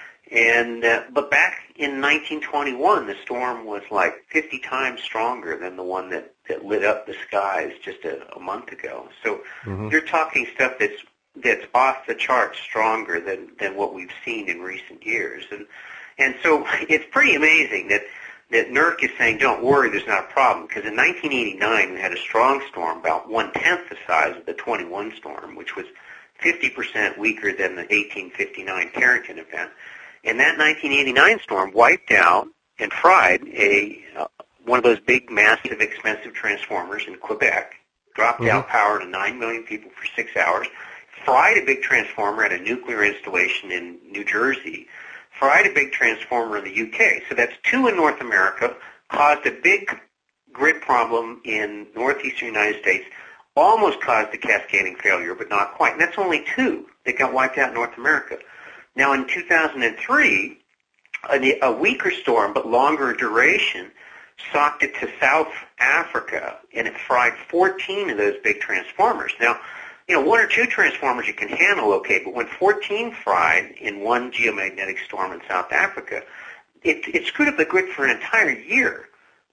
And uh, but back in nineteen twenty-one, the storm was like fifty times stronger than the one that, that lit up the skies just a, a month ago. So mm-hmm. you're talking stuff that's that's off the charts stronger than, than what we've seen in recent years. And and so it's pretty amazing that that NERC is saying, don't worry, there's not a problem, because in nineteen eighty-nine we had a strong storm, about one-tenth the size of the twenty-one storm, which was fifty percent weaker than the eighteen fifty-nine Carrington event. And that nineteen eighty-nine storm wiped out and fried a uh, one of those big, massive, expensive transformers in Quebec, dropped mm-hmm. out power to nine million people for six hours, fried a big transformer at a nuclear installation in New Jersey, fried a big transformer in the U K. So that's two in North America, caused a big grid problem in northeastern United States, almost caused a cascading failure, but not quite. And that's only two that got wiped out in North America. Now, in two thousand three, a, a weaker storm but longer duration socked it to South Africa, and it fried fourteen of those big transformers. Now, you know, one or two transformers you can handle okay, but when fourteen fried in one geomagnetic storm in South Africa, it, it screwed up the grid for an entire year.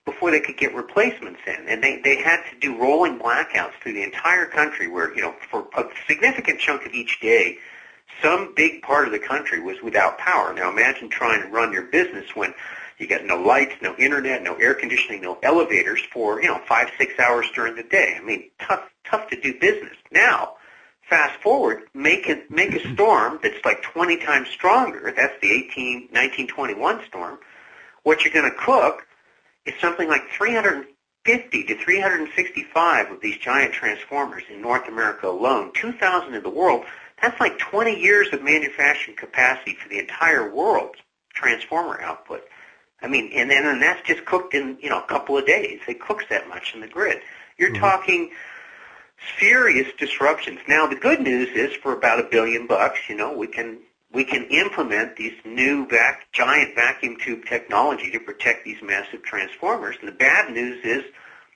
before they could get replacements in. And they, they had to do rolling blackouts through the entire country where, you know, for a significant chunk of each day, some big part of the country was without power. Now imagine trying to run your business when you got no lights, no internet, no air conditioning, no elevators for, you know, five, six hours during the day. I mean, tough, tough to do business. Now, fast forward, make it, make a storm that's like twenty times stronger. That's the eighteen, nineteen twenty-one storm. What you're going to cook is something like three hundred fifty to three hundred sixty-five of these giant transformers in North America alone, two thousand in the world. That's like twenty years of manufacturing capacity for the entire world's transformer output. I mean, and then and that's just cooked in, you know, a couple of days. It cooks that much in the grid. You're mm-hmm. talking serious disruptions. Now, the good news is for about a billion bucks, you know, we can we can implement these new vac, giant vacuum tube technology to protect these massive transformers. And the bad news is,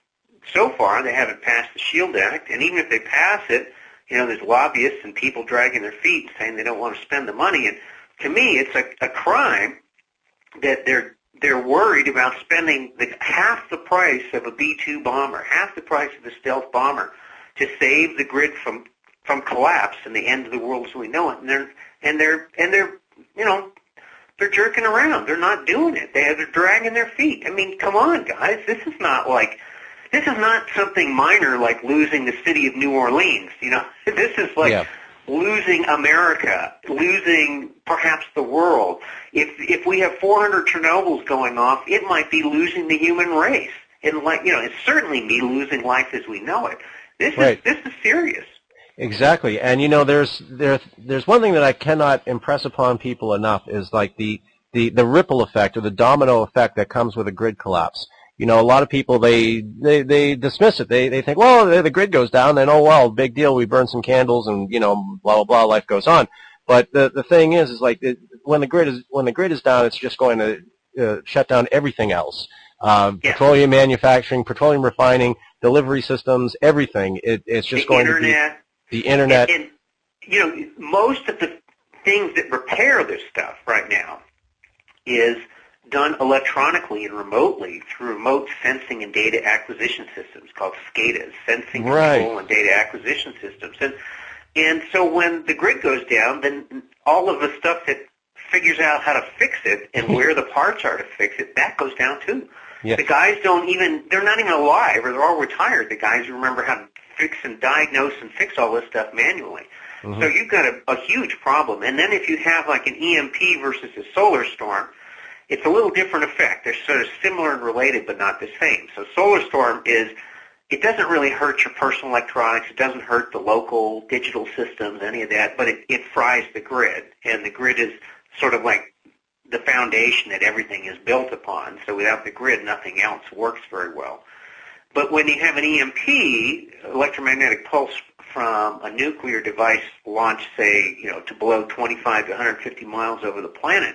so far, they haven't passed the SHIELD Act. And even if they pass it, you know, there's lobbyists and people dragging their feet saying they don't want to spend the money. And to me, it's a, a crime that they're they're worried about spending the, half the price of a B two bomber, half the price of a stealth bomber, to save the grid from from collapse and the end of the world as we know it. And they're and they're and they're you know they're jerking around. They're not doing it. They they're dragging their feet. I mean, come on, guys. This is not like this is not something minor like losing the city of New Orleans. You know, this is like. Yeah. Losing America, losing perhaps the world. If if we have four hundred Chernobyls going off, it might be losing the human race. And like you know, it's certainly me losing life as we know it. This right. is this is serious. Exactly. And you know, there's there there's one thing that I cannot impress upon people enough is like the the the ripple effect or the domino effect that comes with a grid collapse. You know, a lot of people, they, they, they dismiss it. They, they think, well, the grid goes down, then, oh, well, big deal, we burn some candles and, you know, blah, blah, blah, life goes on. But the, the thing is, is like, it, when the grid is, when the grid is down, it's just going to uh, shut down everything else. Um, yeah. Petroleum manufacturing, petroleum refining, delivery systems, everything. It, it's just the going internet, to be the internet. And, and, you know, most of the things that repair this stuff right now is done electronically and remotely through remote sensing and data acquisition systems called SCADAs, Sensing, right. Control, and Data Acquisition Systems. And, and so when the grid goes down, then all of the stuff that figures out how to fix it and where the parts are to fix it, that goes down too. Yeah. The guys don't even, they're not even alive, or they're all retired. The guys who remember how to fix and diagnose and fix all this stuff manually. Mm-hmm. So you've got a, a huge problem. And then if you have like an E M P versus a solar storm, it's a little different effect. They're sort of similar and related, but not the same. So solar storm is, it doesn't really hurt your personal electronics. It doesn't hurt the local digital systems, any of that, but it, it fries the grid. And the grid is sort of like the foundation that everything is built upon. So without the grid, nothing else works very well. But when you have an E M P, electromagnetic pulse from a nuclear device launched, say, you know, to below twenty-five to one hundred fifty miles over the planet,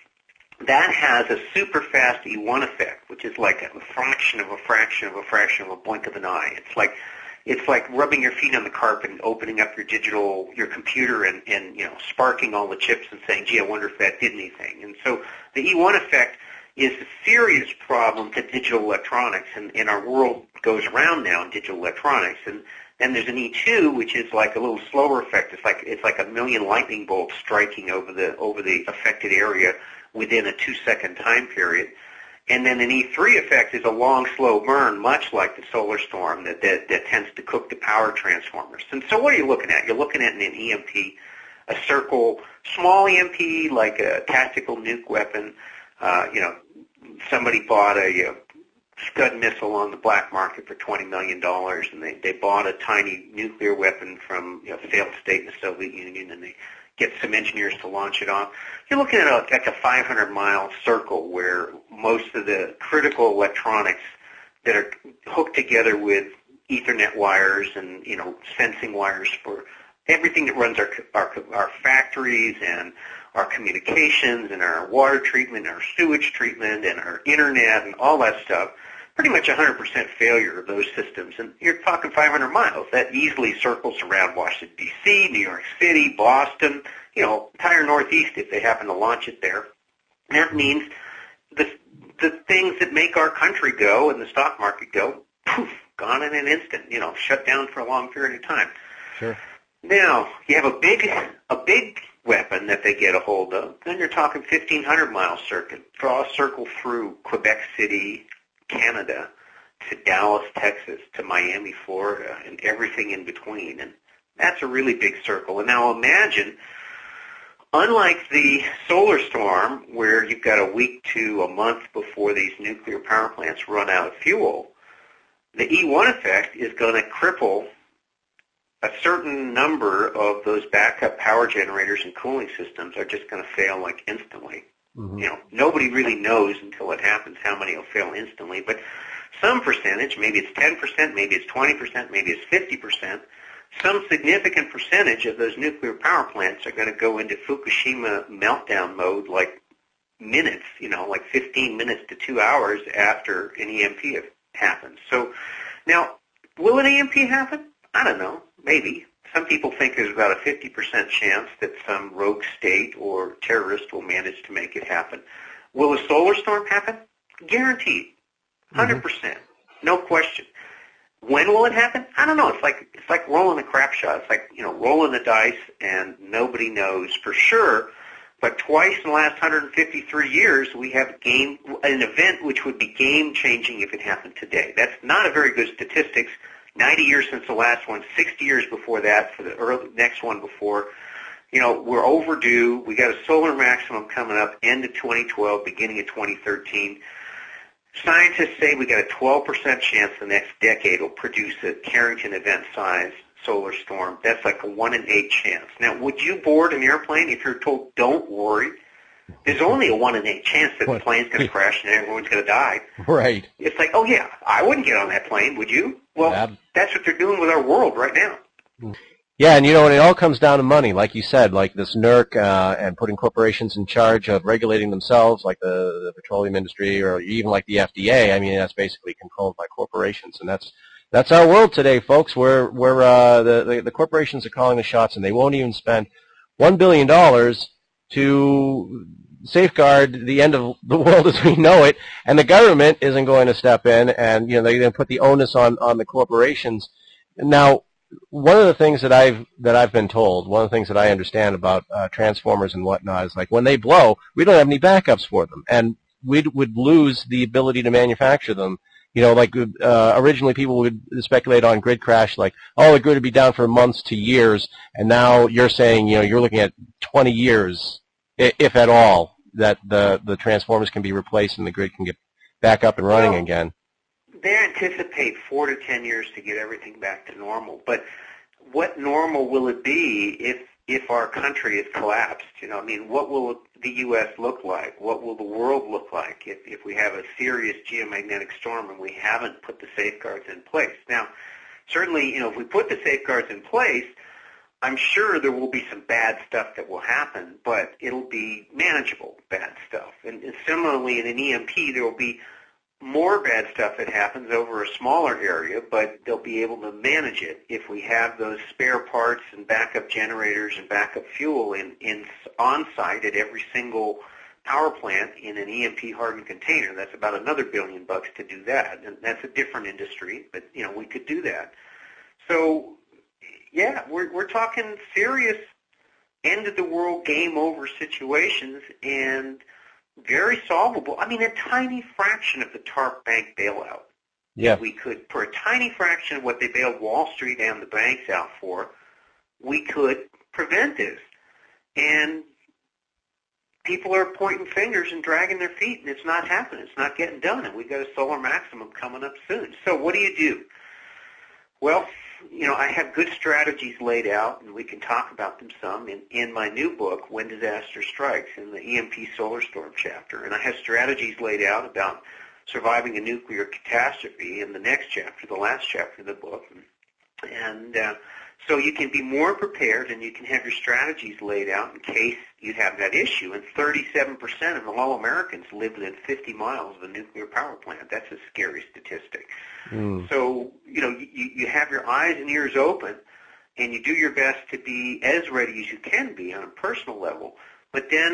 that has a super fast E one effect, which is like a fraction of a fraction of a fraction of a blink of an eye. It's like it's like rubbing your feet on the carpet and opening up your digital, your computer and, and you know, sparking all the chips and saying, gee, I wonder if that did anything. And so the E one effect is a serious problem to digital electronics, and, and our world goes around now in digital electronics. And then there's an E two, which is like a little slower effect. It's like it's like a million lightning bolts striking over the over the affected area within a two-second time period. And then an E three effect is a long, slow burn, much like the solar storm that, that, that tends to cook the power transformers. And so what are you looking at? You're looking at an E M P, a circle, small E M P, like a tactical nuke weapon. Uh, you know, somebody bought a, a Scud missile on the black market for twenty million dollars, and they, they bought a tiny nuclear weapon from you know, a failed state in the Soviet Union, and they get some engineers to launch it off. You're looking at a, like a five hundred mile circle where most of the critical electronics that are hooked together with Ethernet wires and, you know, sensing wires for everything that runs our, our, our factories and our communications and our water treatment and our sewage treatment and our internet and all that stuff, pretty much one hundred percent failure of those systems. And you're talking five hundred miles. That easily circles around Washington, D C, New York City, Boston, you know, entire Northeast if they happen to launch it there. And that means the, the things that make our country go and the stock market go, poof, gone in an instant, you know, shut down for a long period of time. Sure. Now, you have a big a big weapon that they get a hold of, then you're talking fifteen hundred mile circuit. Draw a circle through Quebec City, Canada, to Dallas, Texas, to Miami, Florida, and everything in between. And that's a really big circle. And now imagine, unlike the solar storm, where you've got a week to a month before these nuclear power plants run out of fuel, the E one effect is going to cripple a certain number of those backup power generators and cooling systems are just going to fail like instantly. Mm-hmm. You know, nobody really knows until it happens how many will fail instantly, but some percentage, maybe it's ten percent, maybe it's twenty percent, maybe it's fifty percent, some significant percentage of those nuclear power plants are going to go into Fukushima meltdown mode like minutes, you know, like fifteen minutes to two hours after an E M P happens. So now, will an E M P happen? I don't know. Maybe. Some people think there's about a fifty percent chance that some rogue state or terrorist will manage to make it happen. Will a solar storm happen? Guaranteed. one hundred percent. Mm-hmm. No question. When will it happen? I don't know. It's like it's like rolling a crap shot. It's like, you know, rolling the dice and nobody knows for sure. But twice in the last one hundred fifty-three years, we have game an event which would be game-changing if it happened today. That's not a very good statistics. ninety years since the last one, sixty years before that for the early, next one before. You know, we're overdue. We got a solar maximum coming up end of twenty twelve, beginning of twenty thirteen. Scientists say we got a twelve percent chance the next decade will produce a Carrington event-size solar storm. That's like a one in eight chance. Now, would you board an airplane if you're told, don't worry? There's only a one in eight chance that the plane's going to crash and everyone's going to die. Right. It's like, oh, yeah, I wouldn't get on that plane, would you? Well, yeah. That's what they're doing with our world right now. Yeah, and you know, and it all comes down to money, like you said, like this NERC uh, and putting corporations in charge of regulating themselves, like the, the petroleum industry, or even like the F D A. I mean, that's basically controlled by corporations, and that's that's our world today, folks. Where where uh, the, the the corporations are calling the shots, and they won't even spend one billion dollars to safeguard the end of the world as we know it, and the government isn't going to step in, and you know they're going to put the onus on on the corporations. Now, one of the things that I've that I've been told, one of the things that I understand about uh, transformers and whatnot is like when they blow, we don't have any backups for them, and we would lose the ability to manufacture them. You know, like uh, originally people would speculate on grid crash, like, oh, the grid would be down for months to years, and now you're saying, you know, you're looking at twenty years, if at all, that the the transformers can be replaced and the grid can get back up and running well, again. They anticipate four to ten years to get everything back to normal. But what normal will it be if if our country is collapsed? You know, I mean, what will the U S look like? What will the world look like if, if we have a serious geomagnetic storm and we haven't put the safeguards in place? Now, certainly, you know, if we put the safeguards in place, I'm sure there will be some bad stuff that will happen, but it'll be manageable bad stuff. And, and similarly, in an E M P, there will be more bad stuff that happens over a smaller area, but they'll be able to manage it if we have those spare parts and backup generators and backup fuel in, in on-site at every single power plant in an E M P hardened container. That's about another billion bucks to do that, and that's a different industry, but you know we could do that. So, yeah, we're we're talking serious end of the world, game over situations, and very solvable. I mean, a tiny fraction of the TARP bank bailout. Yeah. We could, for a tiny fraction of what they bailed Wall Street and the banks out for, we could prevent this. And people are pointing fingers and dragging their feet, and it's not happening. It's not getting done, and we've got a solar maximum coming up soon. So what do you do? Well, you know, I have good strategies laid out, and we can talk about them some in, in my new book, When Disaster Strikes, in the E M P Solar Storm chapter. And I have strategies laid out about surviving a nuclear catastrophe in the next chapter, the last chapter of the book. And uh, so you can be more prepared, and you can have your strategies laid out in case you have that issue. And thirty-seven percent of all Americans live within fifty miles of a nuclear power plant. That's a scary statistic. Mm. So, you know, you, you have your eyes and ears open, and you do your best to be as ready as you can be on a personal level. But then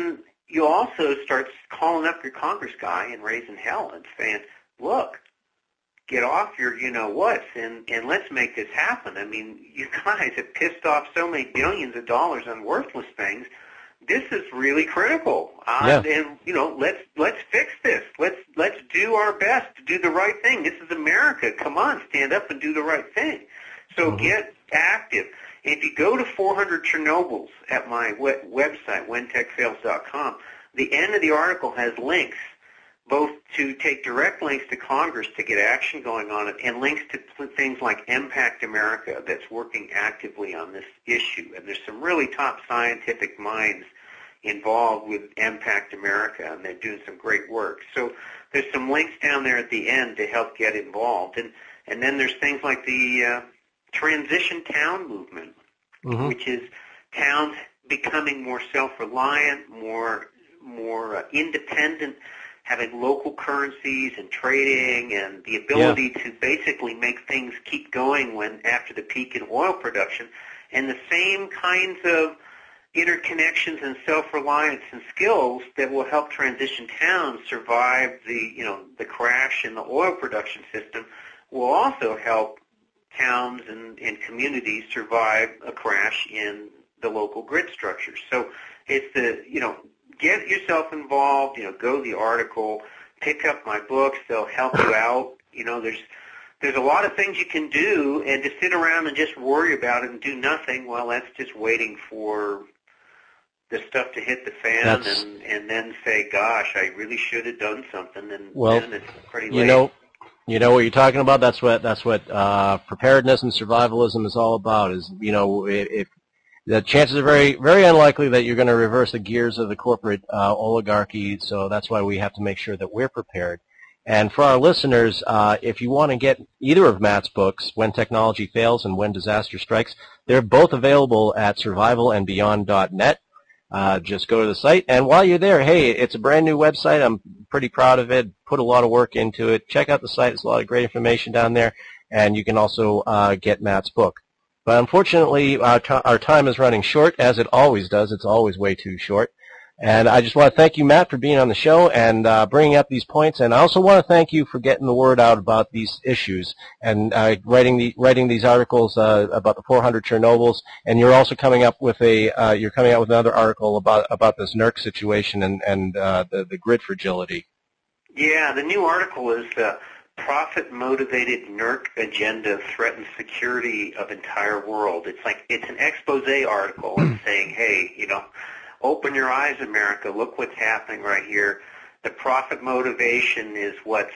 you also start calling up your Congress guy and raising hell and saying, look, get off your you-know-whats and, and let's make this happen. I mean, you guys have pissed off so many billions of dollars on worthless things. This is really critical. Uh, yeah. And, you know, let's let's fix this. Let's let's do our best to do the right thing. This is America. Come on, stand up and do the right thing. So mm-hmm. get active. If you go to four hundred Chernobyls at my website, when tech fails dot com, the end of the article has links, both to take direct links to Congress to get action going on it, and links to things like Impact America that's working actively on this issue. And there's some really top scientific minds involved with Impact America, and they're doing some great work. So there's some links down there at the end to help get involved. And, and then there's things like the uh, Transition Town Movement, mm-hmm. which is towns becoming more self-reliant, more, more uh, independent, having local currencies and trading and the ability yeah. to basically make things keep going when after the peak in oil production, and the same kinds of interconnections and self-reliance and skills that will help transition towns survive the, you know, the crash in the oil production system will also help towns and, and communities survive a crash in the local grid structures. So it's the, you know, get yourself involved, you know, go to the article, pick up my books, they'll help you out. You know, there's there's a lot of things you can do, and to sit around and just worry about it and do nothing, well, that's just waiting for the stuff to hit the fan and, and then say, gosh, I really should have done something, and well, then it's pretty late. You know, you know what you're talking about? That's what, that's what uh, preparedness and survivalism is all about, is, you know, if the chances are very, very unlikely that you're going to reverse the gears of the corporate uh, oligarchy, so that's why we have to make sure that we're prepared. And for our listeners, uh, if you want to get either of Matt's books, When Technology Fails and When Disaster Strikes, they're both available at survival and beyond dot net. Uh, just go to the site, and while you're there, hey, it's a brand new website. I'm pretty proud of it, put a lot of work into it. Check out the site. There's a lot of great information down there, and you can also uh, get Matt's book. But unfortunately, our, t- our time is running short, as it always does. It's always way too short. And I just want to thank you, Matt, for being on the show and uh, bringing up these points. And I also want to thank you for getting the word out about these issues and uh, writing the writing these articles uh, about the four hundred Chernobyls. And you're also coming up with a uh, you're coming out with another article about about this NERC situation and and uh, the the grid fragility. Yeah, the new article is uh, profit-motivated NERC agenda threatens security of entire world. It's like it's an expose article and saying, hey, you know, open your eyes, America. Look what's happening right here. The profit motivation is what's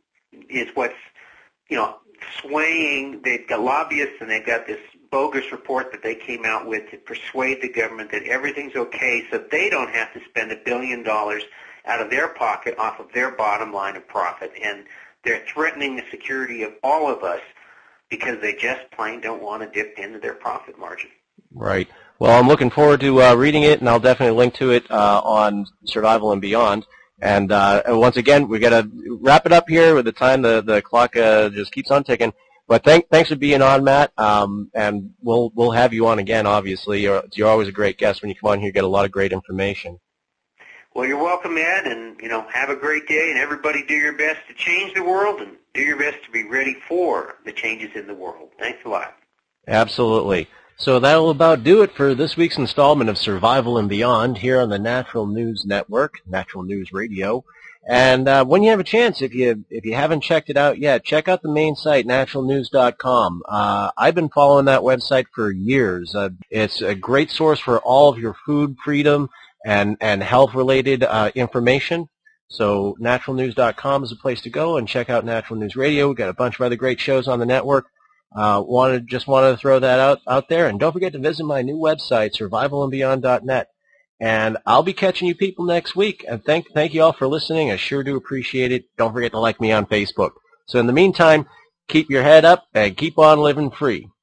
is what's you know swaying. They've got lobbyists and they've got this bogus report that they came out with to persuade the government that everything's okay, so they don't have to spend a billion dollars out of their pocket off of their bottom line of profit. And they're threatening the security of all of us because they just plain don't want to dip into their profit margin. Right. Well, I'm looking forward to uh, reading it, and I'll definitely link to it uh, on Survival and Beyond. And, uh, and once again, we got to wrap it up here with the time. The the clock uh, just keeps on ticking. But thank, thanks for being on, Matt. Um, and we'll we'll have you on again. Obviously, you're you're always a great guest when you come on here. You get a lot of great information. Well, you're welcome, Ed, and you know, have a great day. And everybody, do your best to change the world, and do your best to be ready for the changes in the world. Thanks a lot. Absolutely. So that'll about do it for this week's installment of Survival and Beyond here on the Natural News Network, Natural News Radio. And uh, when you have a chance, if you if you haven't checked it out yet, check out the main site, natural news dot com. Uh, I've been following that website for years. Uh, it's a great source for all of your food freedom and, and health-related uh, information. So natural news dot com is a place to go, and check out Natural News Radio. We've got a bunch of other great shows on the network. Uh, wanted just wanted to throw that out out there, and don't forget to visit my new website, survival and beyond dot net. And I'll be catching you people next week. And thank thank you all for listening. I sure do appreciate it. Don't forget to like me on Facebook. So in the meantime, keep your head up and keep on living free.